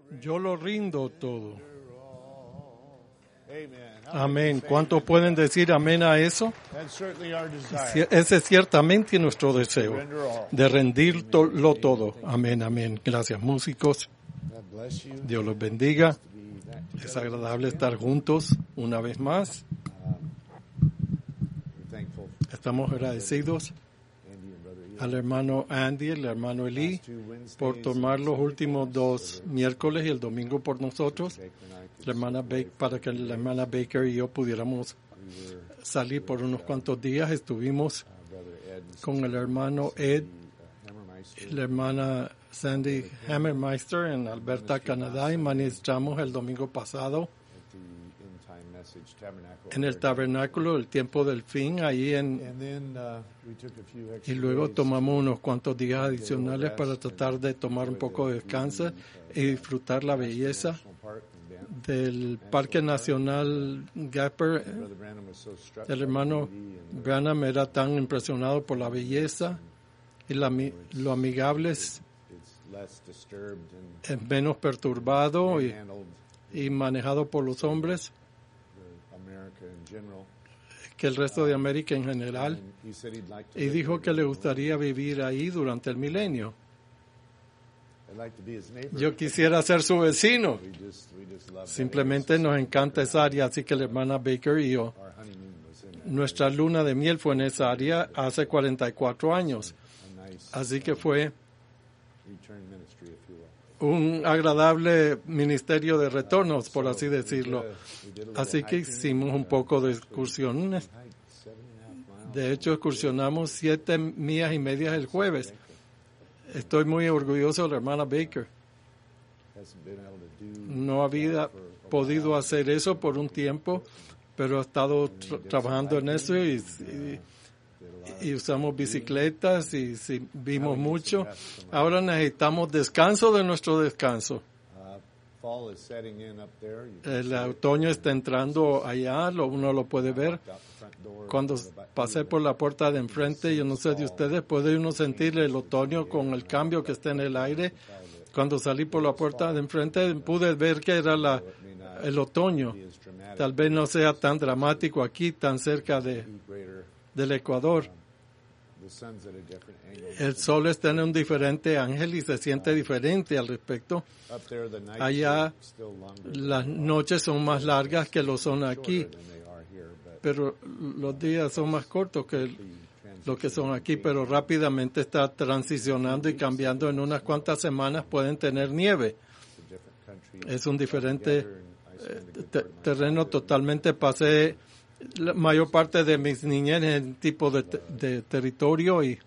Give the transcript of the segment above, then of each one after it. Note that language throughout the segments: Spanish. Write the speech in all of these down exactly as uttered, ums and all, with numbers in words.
Yo lo rindo todo. Amén. ¿Cuántos pueden decir amén a eso? Ese es ciertamente nuestro deseo, de rendirlo todo. Amén, amén. Gracias, músicos. Dios los bendiga. Es agradable estar juntos una vez más. Estamos agradecidos al hermano Andy, el hermano Eli, por tomar los últimos dos miércoles y el domingo por nosotros, la hermana Baker, para que la hermana Baker y yo pudiéramos salir por unos cuantos días. Estuvimos con el hermano Ed y la hermana Sandy Hammermeister en Alberta, Canadá, y ministramos el domingo pasado en el tabernáculo El Tiempo del Fin, ahí en, y luego tomamos unos cuantos días adicionales para tratar de tomar un poco de descanso y disfrutar la belleza del Parque Nacional Gapper. El hermano Branham era tan impresionado por la belleza y la, lo amigables, es menos perturbado y, y manejado por los hombres que el resto de América en general, y dijo que le gustaría vivir ahí durante el milenio. Yo quisiera ser su vecino. Simplemente nos encanta esa área, así que la hermana Baker y yo, nuestra luna de miel fue en esa área hace cuarenta y cuatro años. Así que fue un agradable ministerio de retornos, por así decirlo. Así que hicimos un poco de excursiones. De hecho, excursionamos siete millas y medias el jueves. Estoy muy orgulloso de la hermana Baker. No había podido hacer eso por un tiempo, pero ha estado tra- trabajando en eso y, y, y usamos bicicletas y, y vimos mucho. Ahora necesitamos descanso de nuestro descanso. El otoño está entrando allá, lo, uno lo puede ver. Cuando pasé por la puerta de enfrente, yo no sé de ustedes, puede uno sentir el otoño con el cambio que está en el aire. Cuando salí por la puerta de enfrente, pude ver que era la, el otoño. Tal vez no sea tan dramático aquí, tan cerca de, del Ecuador. El sol está en un diferente ángel y se siente diferente al respecto. Allá las noches son más largas que lo son aquí, pero los días son más cortos que lo que son aquí, pero rápidamente está transicionando y cambiando. En unas cuantas semanas pueden tener nieve. Es un diferente eh, te- terreno totalmente. Pasé la mayor parte de mis niñez en tipo de, te- de territorio y,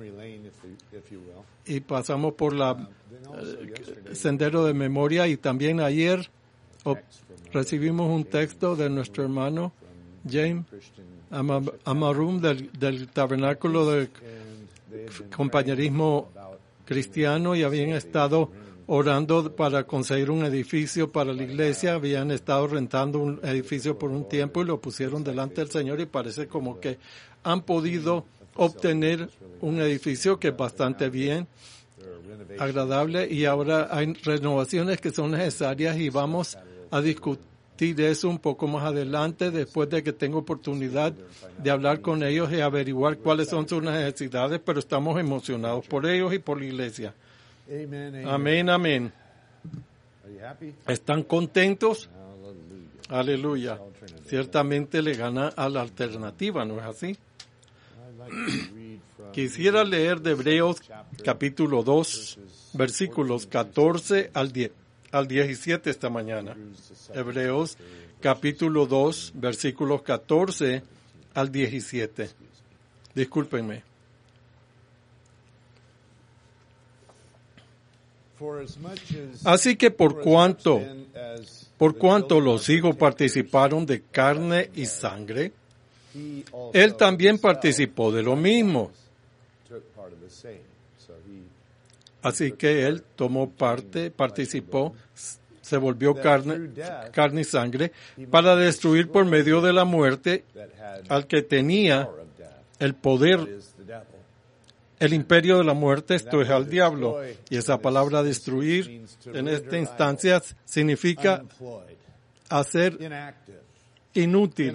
y pasamos por la eh, sendero de memoria, y también ayer oh, recibimos un texto de nuestro hermano James Ama- Amarum del, del tabernáculo del compañerismo cristiano, y habían estado orando para conseguir un edificio para la iglesia. Habían estado rentando un edificio por un tiempo y lo pusieron delante del Señor, y parece como que han podido obtener un edificio que es bastante bien, agradable, y ahora hay renovaciones que son necesarias y vamos a discutir de eso un poco más adelante, después de que tenga oportunidad de hablar con ellos y averiguar cuáles son sus necesidades, pero estamos emocionados por ellos y por la iglesia. Amén, amén. ¿Están contentos? Aleluya. Ciertamente le gana a la alternativa, ¿no es así? Quisiera leer de Hebreos capítulo dos, versículos catorce al diez. Al diecisiete esta mañana. Hebreos capítulo dos, versículos catorce al diecisiete. Discúlpenme. Así que por cuanto, por cuanto los hijos participaron de carne y sangre, él también participó de lo mismo. Así que él tomó parte, participó, se volvió carne, carne y sangre, para destruir por medio de la muerte al que tenía el poder, el imperio de la muerte, esto es al diablo. Y esa palabra destruir en esta instancia significa hacer inútil,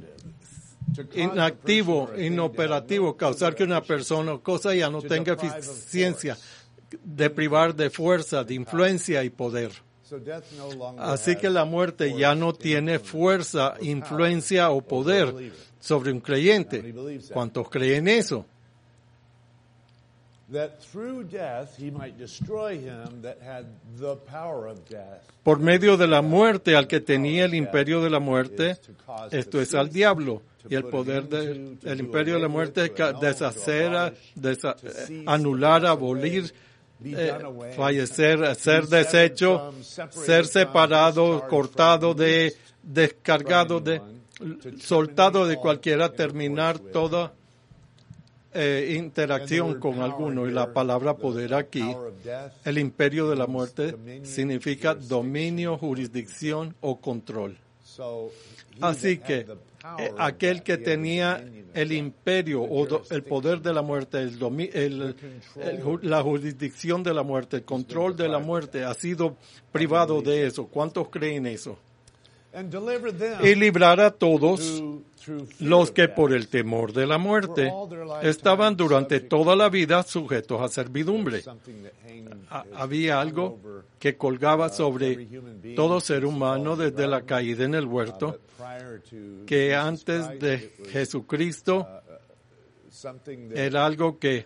inactivo, inoperativo, causar que una persona o cosa ya no tenga eficiencia, deprivar de fuerza, de influencia y poder. Así que la muerte ya no tiene fuerza, influencia o poder sobre un creyente. ¿Cuántos creen eso? Por medio de la muerte al que tenía el imperio de la muerte, esto es al diablo. Y el poder del el imperio de la muerte es deshacer, desa, anular, abolir, eh, fallecer, ser deshecho, ser separado, cortado, de, descargado, de, soltado de cualquiera, terminar toda eh, interacción con alguno. Y la palabra poder aquí, el imperio de la muerte, significa dominio, jurisdicción o control. Así que eh, aquel que tenía el imperio o do, el poder de la muerte, el domi, el, el, la jurisdicción de la muerte, el control de la muerte, ha sido privado de eso. ¿Cuántos creen eso? Y librar a todos los que por el temor de la muerte estaban durante toda la vida sujetos a servidumbre. Ha, había algo que colgaba sobre todo ser humano desde la caída en el huerto, que antes de Jesucristo era algo que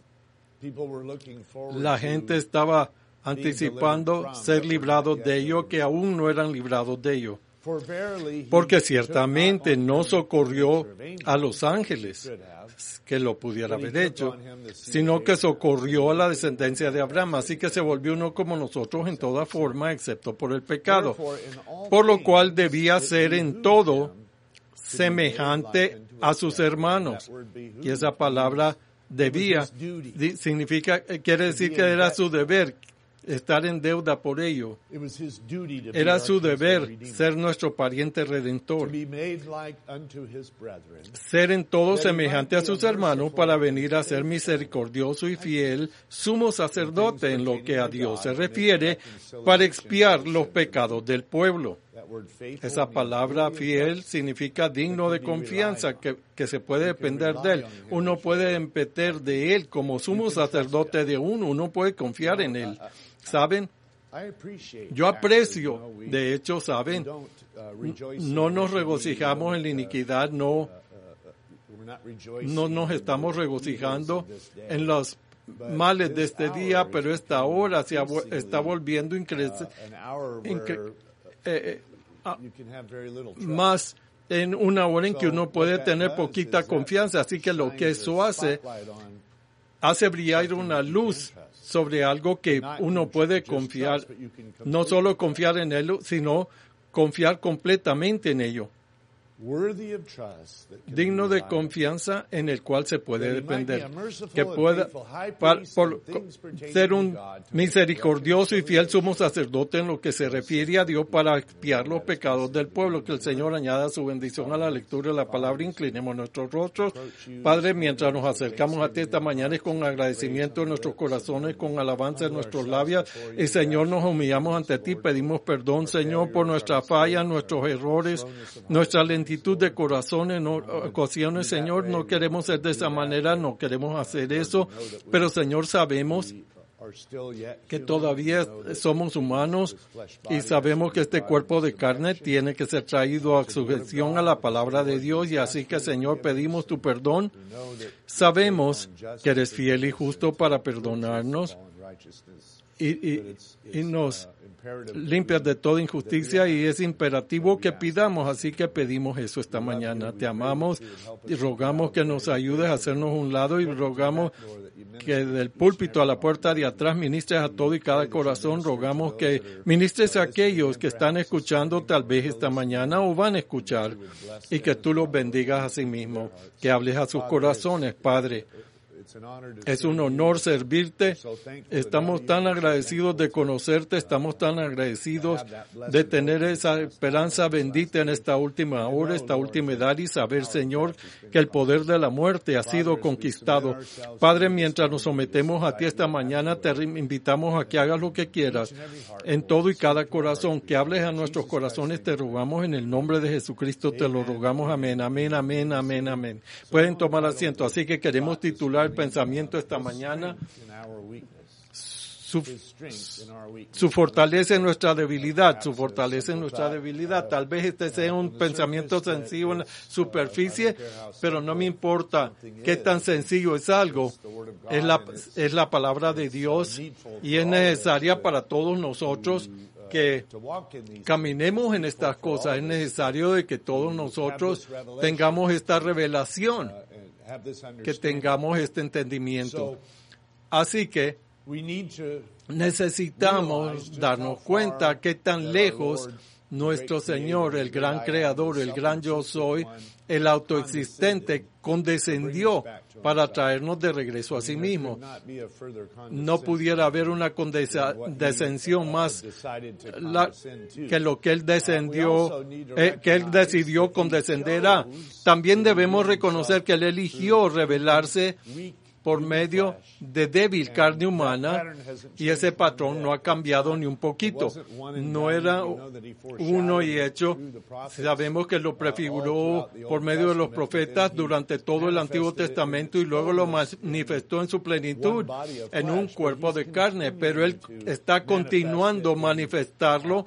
la gente estaba anticipando ser librados de ello, que aún no eran librados de ello. Porque ciertamente no socorrió a los ángeles, que lo pudiera haber hecho, sino que socorrió a la descendencia de Abraham. Así que se volvió uno como nosotros en toda forma, excepto por el pecado. Por lo cual debía ser en todo semejante a sus hermanos. Y esa palabra debía significa, quiere decir que era su deber. Estar en deuda por ello. Era su deber ser nuestro pariente redentor. Ser en todo semejante a sus hermanos para venir a ser misericordioso y fiel, sumo sacerdote en lo que a Dios se refiere, para expiar los pecados del pueblo. Esa palabra fiel significa digno de confianza, que, que se puede depender de él. Uno puede depender de él como sumo sacerdote de uno, uno puede confiar en él. ¿Saben? Yo aprecio, de hecho, ¿saben? No nos regocijamos en la iniquidad, no, no nos estamos regocijando en los males de este día, pero esta hora se está volviendo incre- incre- eh, eh, más en una hora en que uno puede tener poquita confianza. Así que lo que eso hace, hace brillar una luz sobre algo que uno puede confiar, no solo confiar en él, sino confiar completamente en ello. Digno de confianza en el cual se puede depender, que pueda para, por, ser un misericordioso y fiel sumo sacerdote en lo que se refiere a Dios para expiar los pecados del pueblo. Que el Señor añada su bendición a la lectura de la palabra. Inclinemos nuestros rostros. Padre, mientras nos acercamos a ti esta mañana, es con agradecimiento en nuestros corazones, con alabanza en nuestros labios, y Señor, nos humillamos ante ti, pedimos perdón, Señor, por nuestras fallas, nuestros errores, nuestra lentitud de corazones, en ocasiones, Señor, no queremos ser de esa manera, no queremos hacer eso, pero Señor, sabemos que todavía somos humanos y sabemos que este cuerpo de carne tiene que ser traído a sujeción a la palabra de Dios, y así que, Señor, pedimos tu perdón. Sabemos que eres fiel y justo para perdonarnos y, y, y nos limpias de toda injusticia, y es imperativo que pidamos, así que pedimos eso esta mañana. Te amamos y rogamos que nos ayudes a hacernos un lado, y rogamos que del púlpito a la puerta de atrás ministres a todo y cada corazón. Rogamos que ministres a aquellos que están escuchando tal vez esta mañana o van a escuchar, y que tú los bendigas a sí mismo, que hables a sus corazones, Padre. Es un honor servirte. Estamos tan agradecidos de conocerte, estamos tan agradecidos de tener esa esperanza bendita en esta última hora, esta última edad y saber, Señor, que el poder de la muerte ha sido conquistado. Padre, mientras nos sometemos a ti esta mañana, te invitamos a que hagas lo que quieras en todo y cada corazón, que hables a nuestros corazones, te rogamos en el nombre de Jesucristo, te lo rogamos. Amén, amén, amén, amén, amén. Pueden tomar asiento. Así que queremos titular el pensamiento esta mañana: Su, su fortaleza en nuestra debilidad, su fortaleza en nuestra debilidad. Tal vez este sea un pensamiento sencillo en la superficie, pero no me importa qué tan sencillo es algo. Es la, es la palabra de Dios y es necesaria para todos nosotros que caminemos en estas cosas. Es necesario de que todos nosotros tengamos esta revelación, que tengamos este entendimiento. Así que necesitamos darnos cuenta que tan lejos nuestro Señor, el gran Creador, el gran Yo Soy, el autoexistente, condescendió para traernos de regreso a sí mismo. No pudiera haber una condescensión más la, que lo que Él descendió, eh, que Él decidió condescender a. También debemos reconocer que Él eligió revelarse por medio de débil carne humana, y ese patrón no ha cambiado ni un poquito. No era uno y hecho. Sabemos que lo prefiguró por medio de los profetas durante todo el Antiguo Testamento y luego lo manifestó en su plenitud en un cuerpo de carne, pero Él está continuando manifestarlo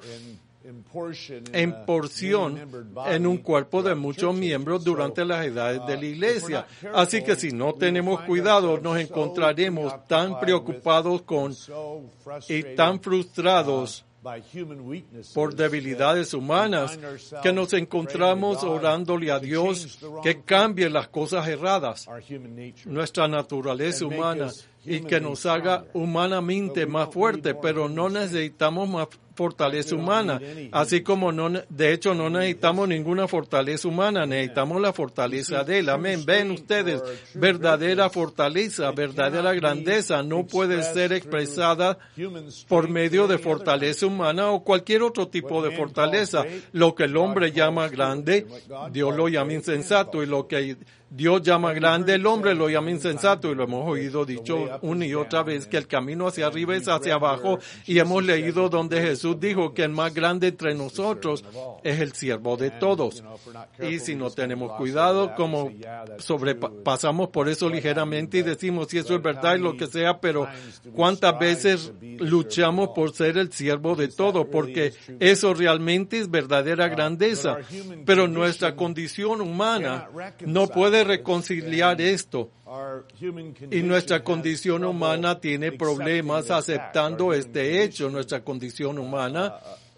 en porción en un cuerpo de muchos miembros durante las edades de la iglesia. Así que si no tenemos cuidado, nos encontraremos tan preocupados con y tan frustrados por debilidades humanas que nos encontramos orándole a Dios que cambie las cosas erradas, nuestra naturaleza humana, y que nos haga humanamente más fuerte, pero no necesitamos más fortaleza humana, así como no, de hecho no necesitamos ninguna fortaleza humana, necesitamos la fortaleza de Él. Amén. Ven ustedes, verdadera fortaleza, verdadera grandeza no puede ser expresada por medio de fortaleza humana o cualquier otro tipo de fortaleza. Lo que el hombre llama grande, Dios lo llama insensato, y lo que Dios llama grande, el hombre lo llama insensato, y lo hemos oído dicho una y otra vez que el camino hacia arriba es hacia abajo, y hemos leído donde Jesús dijo que el más grande entre nosotros es el siervo de todos. Y si no tenemos cuidado, como sobrepasamos por eso ligeramente y decimos si eso es verdad y lo que sea, pero ¿cuántas veces luchamos por ser el siervo de todo? Porque eso realmente es verdadera grandeza, pero nuestra condición humana no puede reconciliar esto, y nuestra condición humana tiene problemas aceptando este hecho. Nuestra condición humana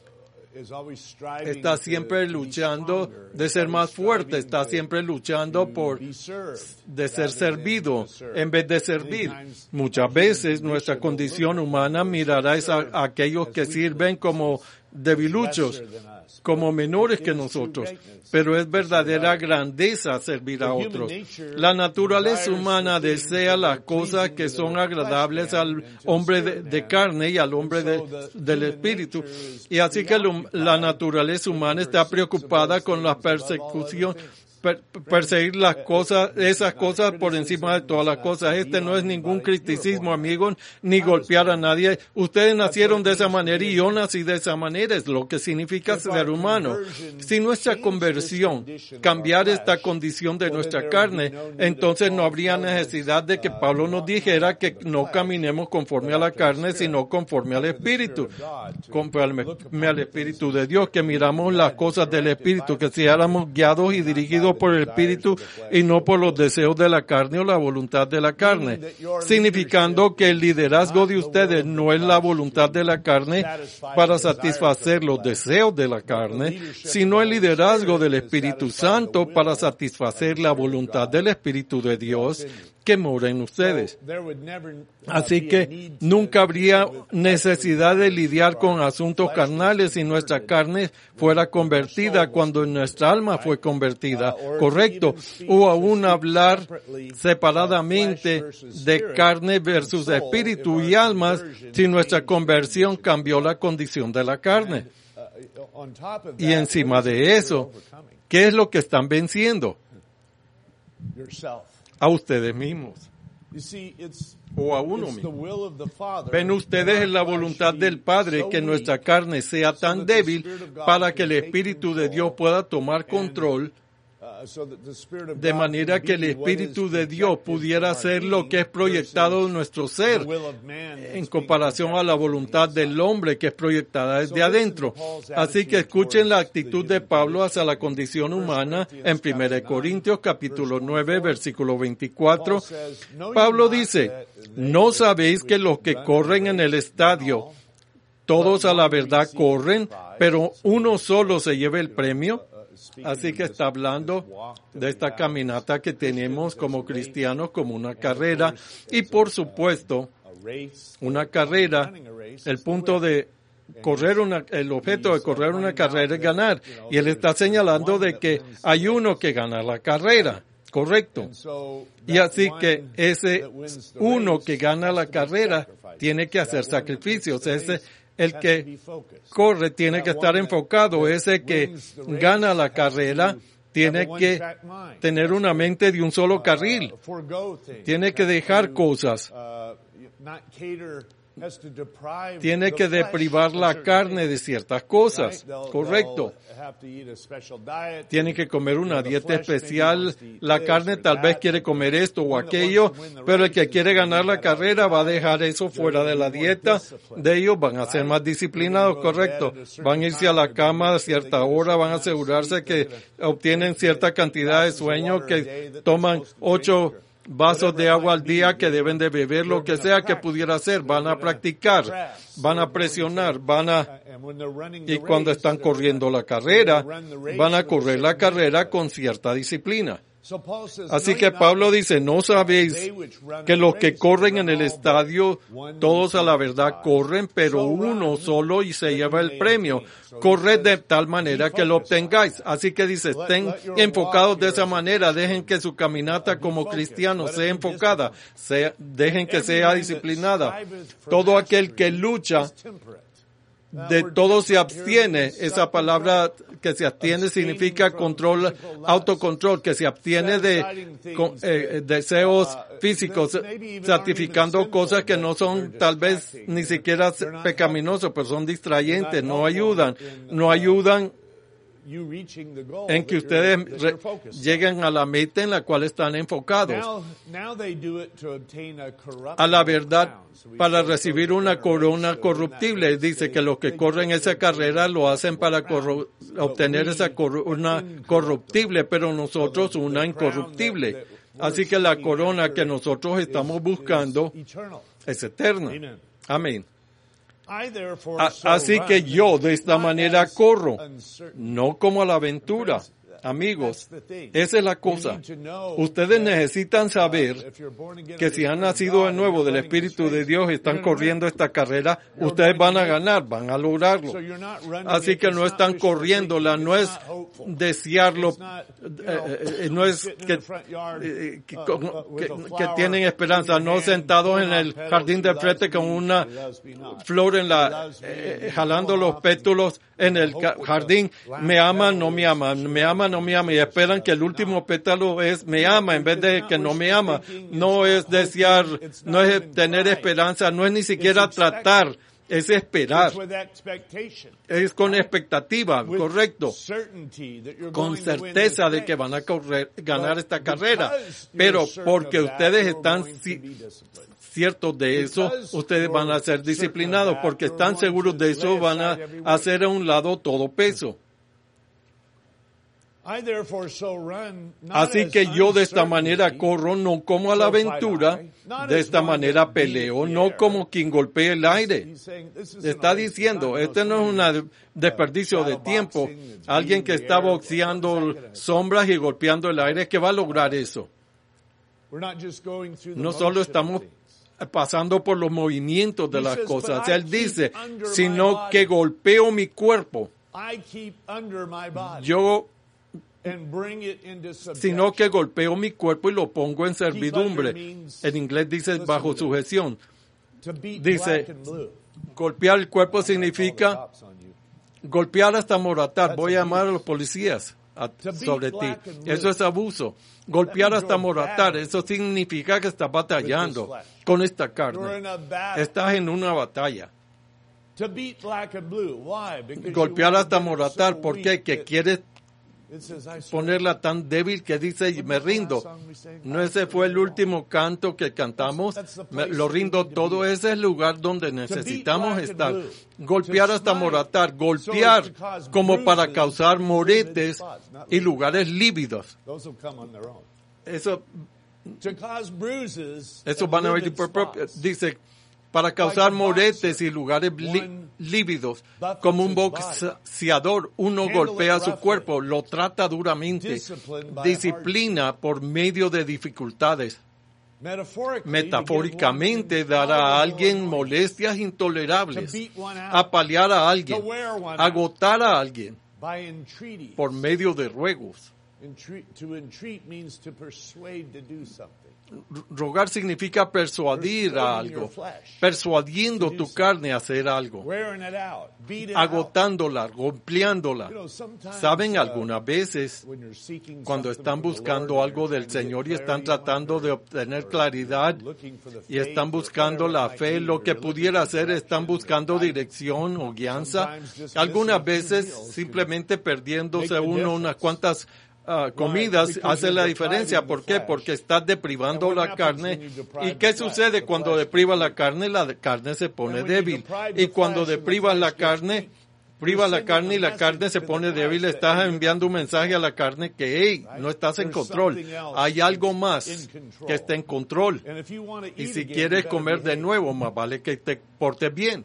está siempre luchando de ser más fuerte, está siempre luchando por de ser servido en vez de servir. Muchas veces nuestra condición humana mirará a aquellos que sirven como debiluchos, como menores que nosotros, pero es verdadera grandeza servir a otros. La naturaleza humana desea las cosas que son agradables al hombre de, de carne y al hombre de, del espíritu, y así que lo, la naturaleza humana está preocupada con la persecución, per, perseguir las cosas, esas cosas por encima de todas las cosas. Este no es ningún criticismo, amigos, ni golpear a nadie. Ustedes nacieron de esa manera y yo nací de esa manera, es lo que significa ser humano. Si nuestra conversión cambiar esta condición de nuestra carne, entonces no habría necesidad de que Pablo nos dijera que no caminemos conforme a la carne, sino conforme al Espíritu, conforme al Espíritu de Dios, que miramos las cosas del Espíritu, que seamos guiados y dirigidos por el Espíritu y no por los deseos de la carne o la voluntad de la carne, significando que el liderazgo de ustedes no es la voluntad de la carne para satisfacer los deseos de la carne, sino el liderazgo del Espíritu Santo para satisfacer la voluntad del Espíritu de Dios. que mora en ustedes. Así que nunca habría necesidad de lidiar con asuntos carnales si nuestra carne fuera convertida cuando nuestra alma fue convertida, correcto, o aún hablar separadamente de carne versus espíritu y almas si nuestra conversión cambió la condición de la carne. Y encima de eso, ¿qué es lo que están venciendo? A ustedes mismos. O a uno mismo. Ven ustedes en la voluntad del Padre que nuestra carne sea tan débil para que el Espíritu de Dios pueda tomar control, de manera que el Espíritu de Dios pudiera hacer lo que es proyectado en nuestro ser en comparación a la voluntad del hombre que es proyectada desde adentro. Así que escuchen la actitud de Pablo hacia la condición humana en primera de Corintios capítulo nueve versículo veinticuatro. Pablo dice, ¿no sabéis que los que corren en el estadio, todos a la verdad corren, pero uno solo se lleva el premio? Así que está hablando de esta caminata que tenemos como cristianos, como una carrera. Y por supuesto, una carrera, el punto de correr una, el objeto de correr una carrera es ganar. Y él está señalando de que hay uno que gana la carrera. Correcto. Y así que ese uno que gana la carrera tiene que hacer sacrificios. Ese El que corre tiene que estar enfocado. Ese que gana la carrera tiene que tener una mente de un solo carril. Tiene que dejar cosas. Tiene que deprivar la carne de ciertas cosas. Correcto. Tiene que comer una dieta especial. La carne tal vez quiere comer esto o aquello, pero el que quiere ganar la carrera va a dejar eso fuera de la dieta de ellos. Van a ser más disciplinados, correcto. Van a irse a la cama a cierta hora, van a asegurarse que obtienen cierta cantidad de sueño, que toman ocho vasos de agua al día que deben de beber, lo que sea que pudiera hacer. Van a practicar, van a presionar, van a, y cuando están corriendo la carrera, van a correr la carrera con cierta disciplina. Así que Pablo dice, ¿no sabéis que los que corren en el estadio, todos a la verdad corren, pero uno solo y se lleva el premio? Corred de tal manera que lo obtengáis. Así que dice, estén enfocados de esa manera, dejen que su caminata como cristiano sea enfocada, sea, dejen que sea disciplinada. Todo aquel que lucha, de todo se abstiene. Esa palabra que se abstiene significa control, autocontrol, que se abstiene de eh, deseos físicos, santificando cosas que no son tal vez ni siquiera pecaminosos, pero son distrayentes, no ayudan, no ayudan en que ustedes re- lleguen a la meta en la cual están enfocados. A la verdad, para recibir una corona corruptible. Dice que los que corren esa carrera lo hacen para corru- obtener esa corona corruptible, pero nosotros una incorruptible. Así que la corona que nosotros estamos buscando es eterna. Amén. A- así que yo de esta manera corro, no como a la aventura. Amigos, esa es la cosa. Ustedes necesitan saber que si han nacido de nuevo del Espíritu de Dios y están corriendo esta carrera, ustedes van a ganar, van a lograrlo. Así que no están corriéndola, no es desearlo, eh, eh, no es que, eh, que, que, que tienen esperanza, no sentados en el jardín de frente con una flor en la, eh, jalando los pétalos en el jardín. Me aman, no me aman, me aman, no me ama, y esperan que el último pétalo es me ama en vez de que no me ama. No es desear, no es tener esperanza, no es ni siquiera tratar, es esperar. Es con expectativa, correcto. Con certeza de que van a correr, ganar esta carrera. Pero porque ustedes están ci- ciertos de eso, ustedes van a ser disciplinados. Porque están seguros de eso, van a hacer a un lado todo peso. Así que yo de esta manera corro, no como a la aventura, de esta manera peleo, no como quien golpea el aire. Está diciendo, este no es un desperdicio de tiempo. Alguien que está boxeando sombras y golpeando el aire, ¿qué va a lograr eso? No solo estamos pasando por los movimientos de las cosas. Él dice, sino que golpeo mi cuerpo. Yo, sino que golpeo mi cuerpo y lo pongo en servidumbre. En inglés dice bajo sujeción. Dice, golpear el cuerpo significa golpear hasta moratar. Voy a llamar a los policías a, sobre ti. Eso es abuso. Golpear hasta moratar. Eso significa que estás batallando con esta carne. Estás en una batalla. Golpear hasta moratar. ¿Por qué? Que quieres ponerla tan débil que dice, me rindo. No, ese fue el último canto que cantamos. Me, lo rindo todo. Ese es el lugar donde necesitamos estar. Golpear hasta moratar. Golpear como para causar moretes y lugares lívidos. Eso, eso van a ver por propio. Dice, para causar moretes y lugares li- lívidos, como un boxeador, uno golpea su cuerpo, lo trata duramente, disciplina por medio de dificultades. Metafóricamente, dará a alguien molestias intolerables, apalear a alguien, agotar a alguien por medio de ruegos. Rogar significa persuadir a algo, persuadiendo tu carne a hacer algo, agotándola, golpeándola. Saben, algunas veces, cuando están buscando algo del Señor y están tratando de obtener claridad y están buscando la fe, lo que pudiera hacer, están buscando dirección o guianza, algunas veces simplemente perdiéndose uno unas cuantas Uh, comidas hace la diferencia. ¿Por qué? Porque estás deprivando la carne. ¿Y qué sucede cuando deprivas la carne? La carne se pone débil. Y cuando deprivas la carne, privas la carne y la carne se pone débil, estás enviando un mensaje a la carne que, hey, no estás en control. Hay algo más que está en control. Y si quieres comer de nuevo, más vale que te portes bien.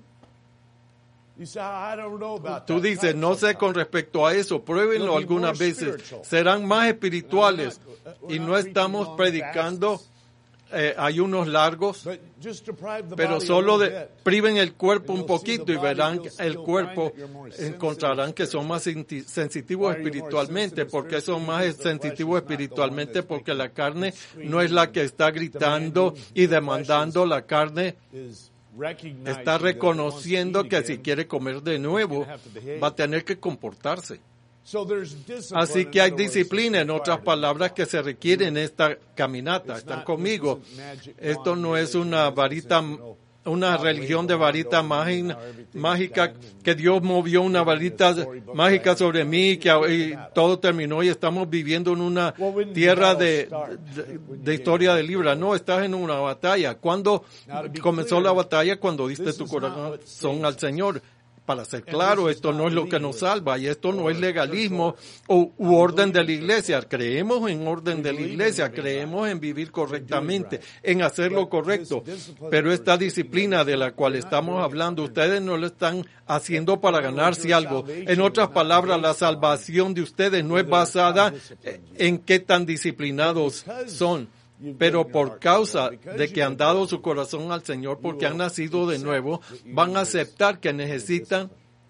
Tú dices, no sé con respecto a eso, pruébenlo algunas veces, serán más espirituales y no estamos predicando eh, ayunos largos, pero solo de, priven el cuerpo un poquito y verán el cuerpo, encontrarán que son más sensitivos espiritualmente. ¿Por qué son más sensitivos espiritualmente? Porque la carne no es la que está gritando y demandando, la carne está reconociendo que si quiere comer de nuevo, va a tener que comportarse. Así que hay disciplina, en otras palabras, que se requiere en esta caminata. Están conmigo. Esto no es una varita, una religión de varita mágica, que Dios movió una varita mágica sobre mí que, y todo terminó y estamos viviendo en una tierra de, de, de historia de libra. No, estás en una batalla. ¿Cuándo comenzó la batalla? Cuando diste tu corazón al Señor. Para ser claro, esto no es lo que nos salva y esto no es legalismo u, u orden de la iglesia. Creemos en orden de la iglesia, creemos en vivir correctamente, en hacer lo correcto. Pero esta disciplina de la cual estamos hablando, ustedes no lo están haciendo para ganarse algo. En otras palabras, la salvación de ustedes no es basada en qué tan disciplinados son, pero por causa de que han dado su corazón al Señor, porque han nacido de nuevo, van a aceptar que necesitan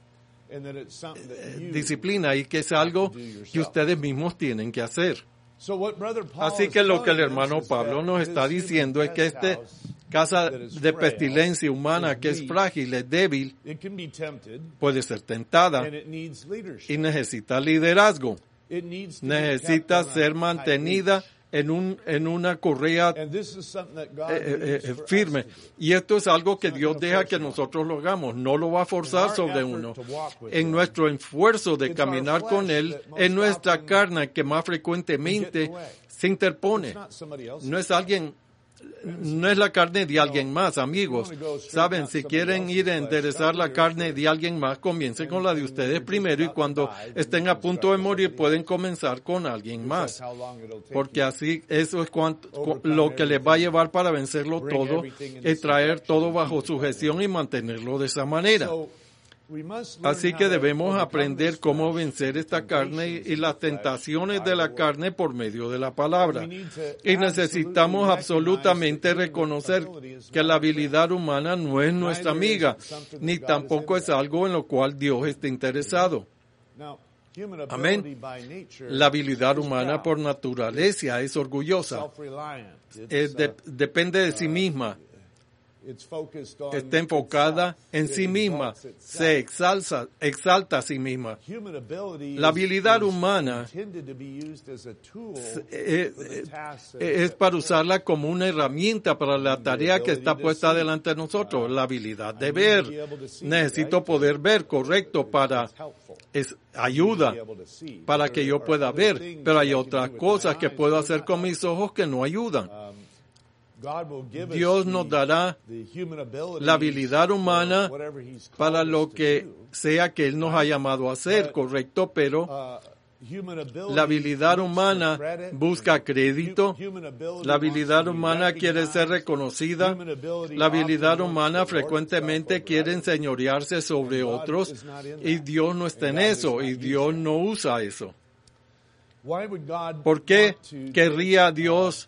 eh, disciplina y que es algo que ustedes mismos tienen que hacer. Así que lo que el hermano Pablo nos está diciendo es que esta casa de pestilencia humana, que es frágil, es débil, puede ser tentada y necesita liderazgo, necesita ser mantenida en un en una correa eh, eh, eh, firme. Y esto es algo que Dios deja que nosotros lo hagamos. No lo va a forzar sobre uno. En nuestro esfuerzo de caminar con Él, en nuestra carne que más frecuentemente se interpone. No es alguien, no es la carne de alguien más, amigos. Saben, si quieren ir a enderezar la carne de alguien más, comiencen con la de ustedes primero y cuando estén a punto de morir pueden comenzar con alguien más. Porque así, eso es cuanto, lo que les va a llevar para vencerlo todo y traer todo bajo sujeción y mantenerlo de esa manera. Así que debemos aprender cómo vencer esta carne y, y las tentaciones de la carne por medio de la palabra. Y necesitamos absolutamente reconocer que la habilidad humana no es nuestra amiga, ni tampoco es algo en lo cual Dios está interesado. Amén. La habilidad humana por naturaleza es orgullosa, es de, depende de sí misma, está enfocada en sí misma, se exalta, exalta a sí misma. La habilidad humana es, es para usarla como una herramienta para la tarea que está puesta delante de nosotros. La habilidad de ver. Necesito poder ver, correcto, para es ayuda, para que yo pueda ver. Pero hay otras cosas que puedo hacer con mis ojos que no ayudan. Dios nos dará la habilidad humana para lo que sea que Él nos ha llamado a hacer, correcto, pero la habilidad humana busca crédito, la habilidad humana quiere ser reconocida, la habilidad humana frecuentemente quiere enseñorearse sobre otros y Dios no está en eso y Dios no usa eso. ¿Por qué querría Dios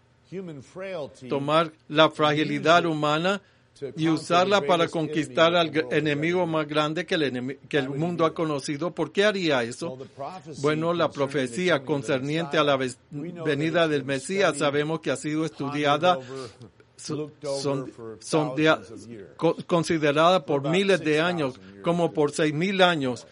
tomar la fragilidad humana y usarla para conquistar al enemigo más grande que el, enemigo, que el mundo ha conocido? ¿Por qué haría eso? Bueno, la profecía concerniente a la venida del Mesías sabemos que ha sido estudiada, son, son de, considerada por miles de años, como por seis mil años,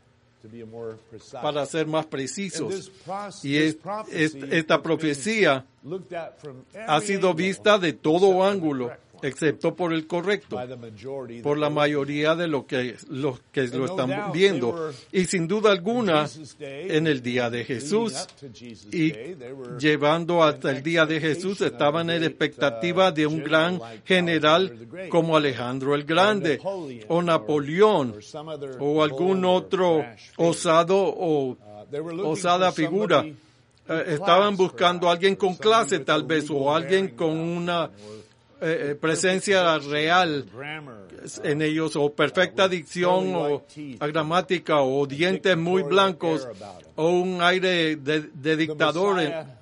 para ser más precisos. Y es, es, esta profecía ha sido vista de todo ángulo, excepto por el correcto, por la mayoría de los que, los que lo están viendo. Y sin duda alguna, en el día de Jesús, y llevando hasta el día de Jesús, estaban en expectativa de un gran general como Alejandro el Grande, o Napoleón, o algún otro osado o osada figura. Eh, estaban buscando a alguien con clase, tal vez, o alguien con una Eh, presencia real en ellos, o perfecta dicción, o gramática, o dientes muy blancos, o un aire de, de dictador.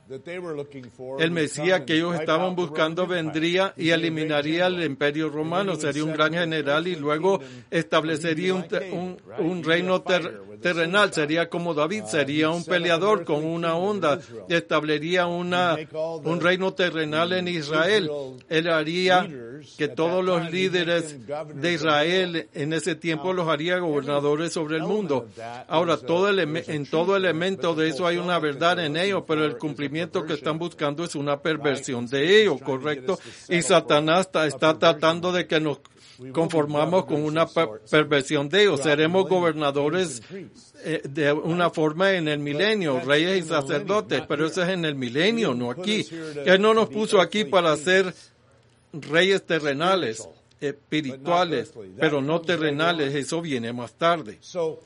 El Mesías que ellos estaban buscando vendría y eliminaría el imperio romano, sería un gran general y luego establecería un, un, un reino ter, terrenal, sería como David, sería un peleador con una onda, establecería una, un reino terrenal en Israel. Él haría que todos los líderes de Israel en ese tiempo los haría gobernadores sobre el mundo. Ahora, todo ele- en todo elemento de eso hay una verdad en ello, pero el cumplimiento que están buscando es una perversión de ello, ¿correcto? Y Satanás está, está tratando de que nos conformamos con una per- perversión de ello. Seremos gobernadores eh, de una forma en el milenio, reyes y sacerdotes, pero eso es en el milenio, no aquí. Él no nos puso aquí para ser reyes terrenales, espirituales, pero no terrenales, eso viene más tarde.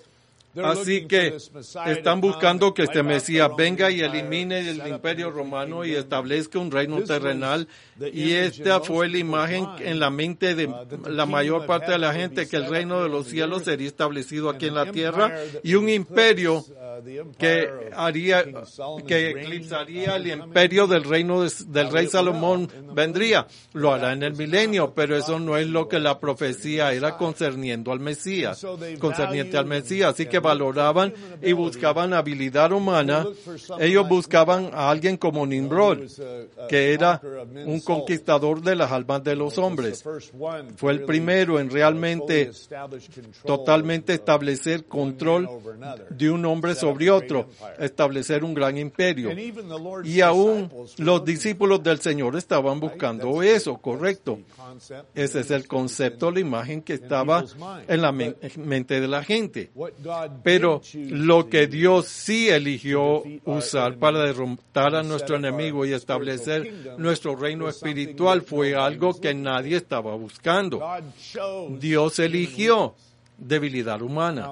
Así que están buscando que este Mesías venga y elimine el imperio romano y establezca un reino terrenal. Y esta fue la imagen en la mente de la mayor parte de la gente, que el reino de los cielos sería establecido aquí en la tierra y un imperio que haría, que eclipsaría el imperio del reino de, del rey Salomón vendría. Lo hará en el milenio, pero eso no es lo que la profecía era concerniendo al Mesías, concerniente al Mesías. Así que valoraban y buscaban habilidad humana. Ellos buscaban a alguien como Nimrod, que era un conquistador de las almas de los hombres. Fue el primero en realmente totalmente establecer control de un hombre sobre otro, establecer un gran imperio. Y aún los discípulos del Señor estaban buscando eso, correcto. Ese es el concepto, la imagen que estaba en la mente de la gente. Pero lo que Dios sí eligió usar para derrotar a nuestro enemigo y establecer nuestro reino espiritual fue algo que nadie estaba buscando. Dios eligió debilidad humana.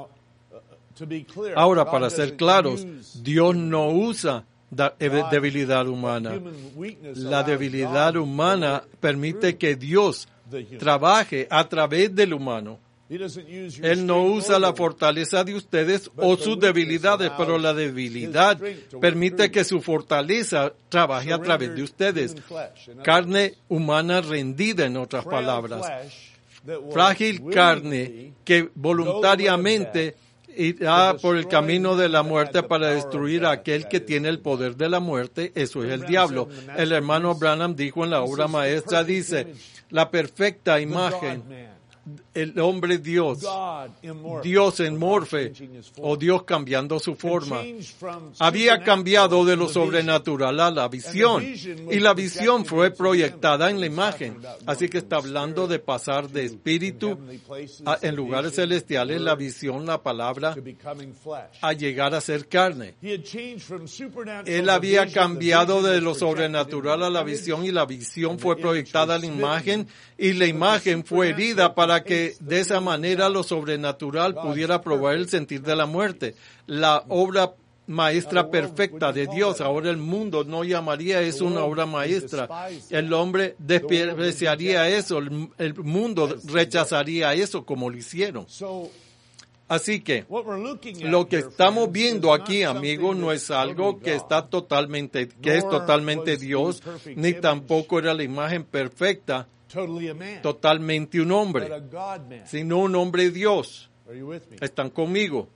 Ahora, para ser claros, Dios no usa debilidad humana. La debilidad humana permite que Dios trabaje a través del humano. Él no usa la fortaleza de ustedes o sus debilidades, pero la debilidad permite que su fortaleza trabaje a través de ustedes. Carne humana rendida, en otras palabras. Frágil carne que voluntariamente irá por el camino de la muerte para destruir a aquel que tiene el poder de la muerte. Eso es el diablo. El hermano Branham dijo en la obra maestra, dice, la perfecta imagen, el hombre Dios, Dios en morfe, o Dios cambiando su forma, había cambiado de lo sobrenatural a la visión, y la visión fue proyectada en la imagen. Así que está hablando de pasar de espíritu a, en lugares celestiales, la visión, la palabra, a llegar a ser carne. Él había cambiado de lo sobrenatural a la visión, y la visión fue proyectada a la imagen, y la imagen fue herida para que de esa manera lo sobrenatural pudiera probar el sentir de la muerte. La obra maestra perfecta de Dios. Ahora el mundo no llamaría eso una obra maestra. El hombre despreciaría eso. El, el mundo rechazaría eso como lo hicieron. Así que lo que estamos viendo aquí, amigos, no es algo que está totalmente, que es totalmente Dios, ni tampoco era la imagen perfecta, totalmente un hombre, sino un hombre Dios. ¿Están conmigo?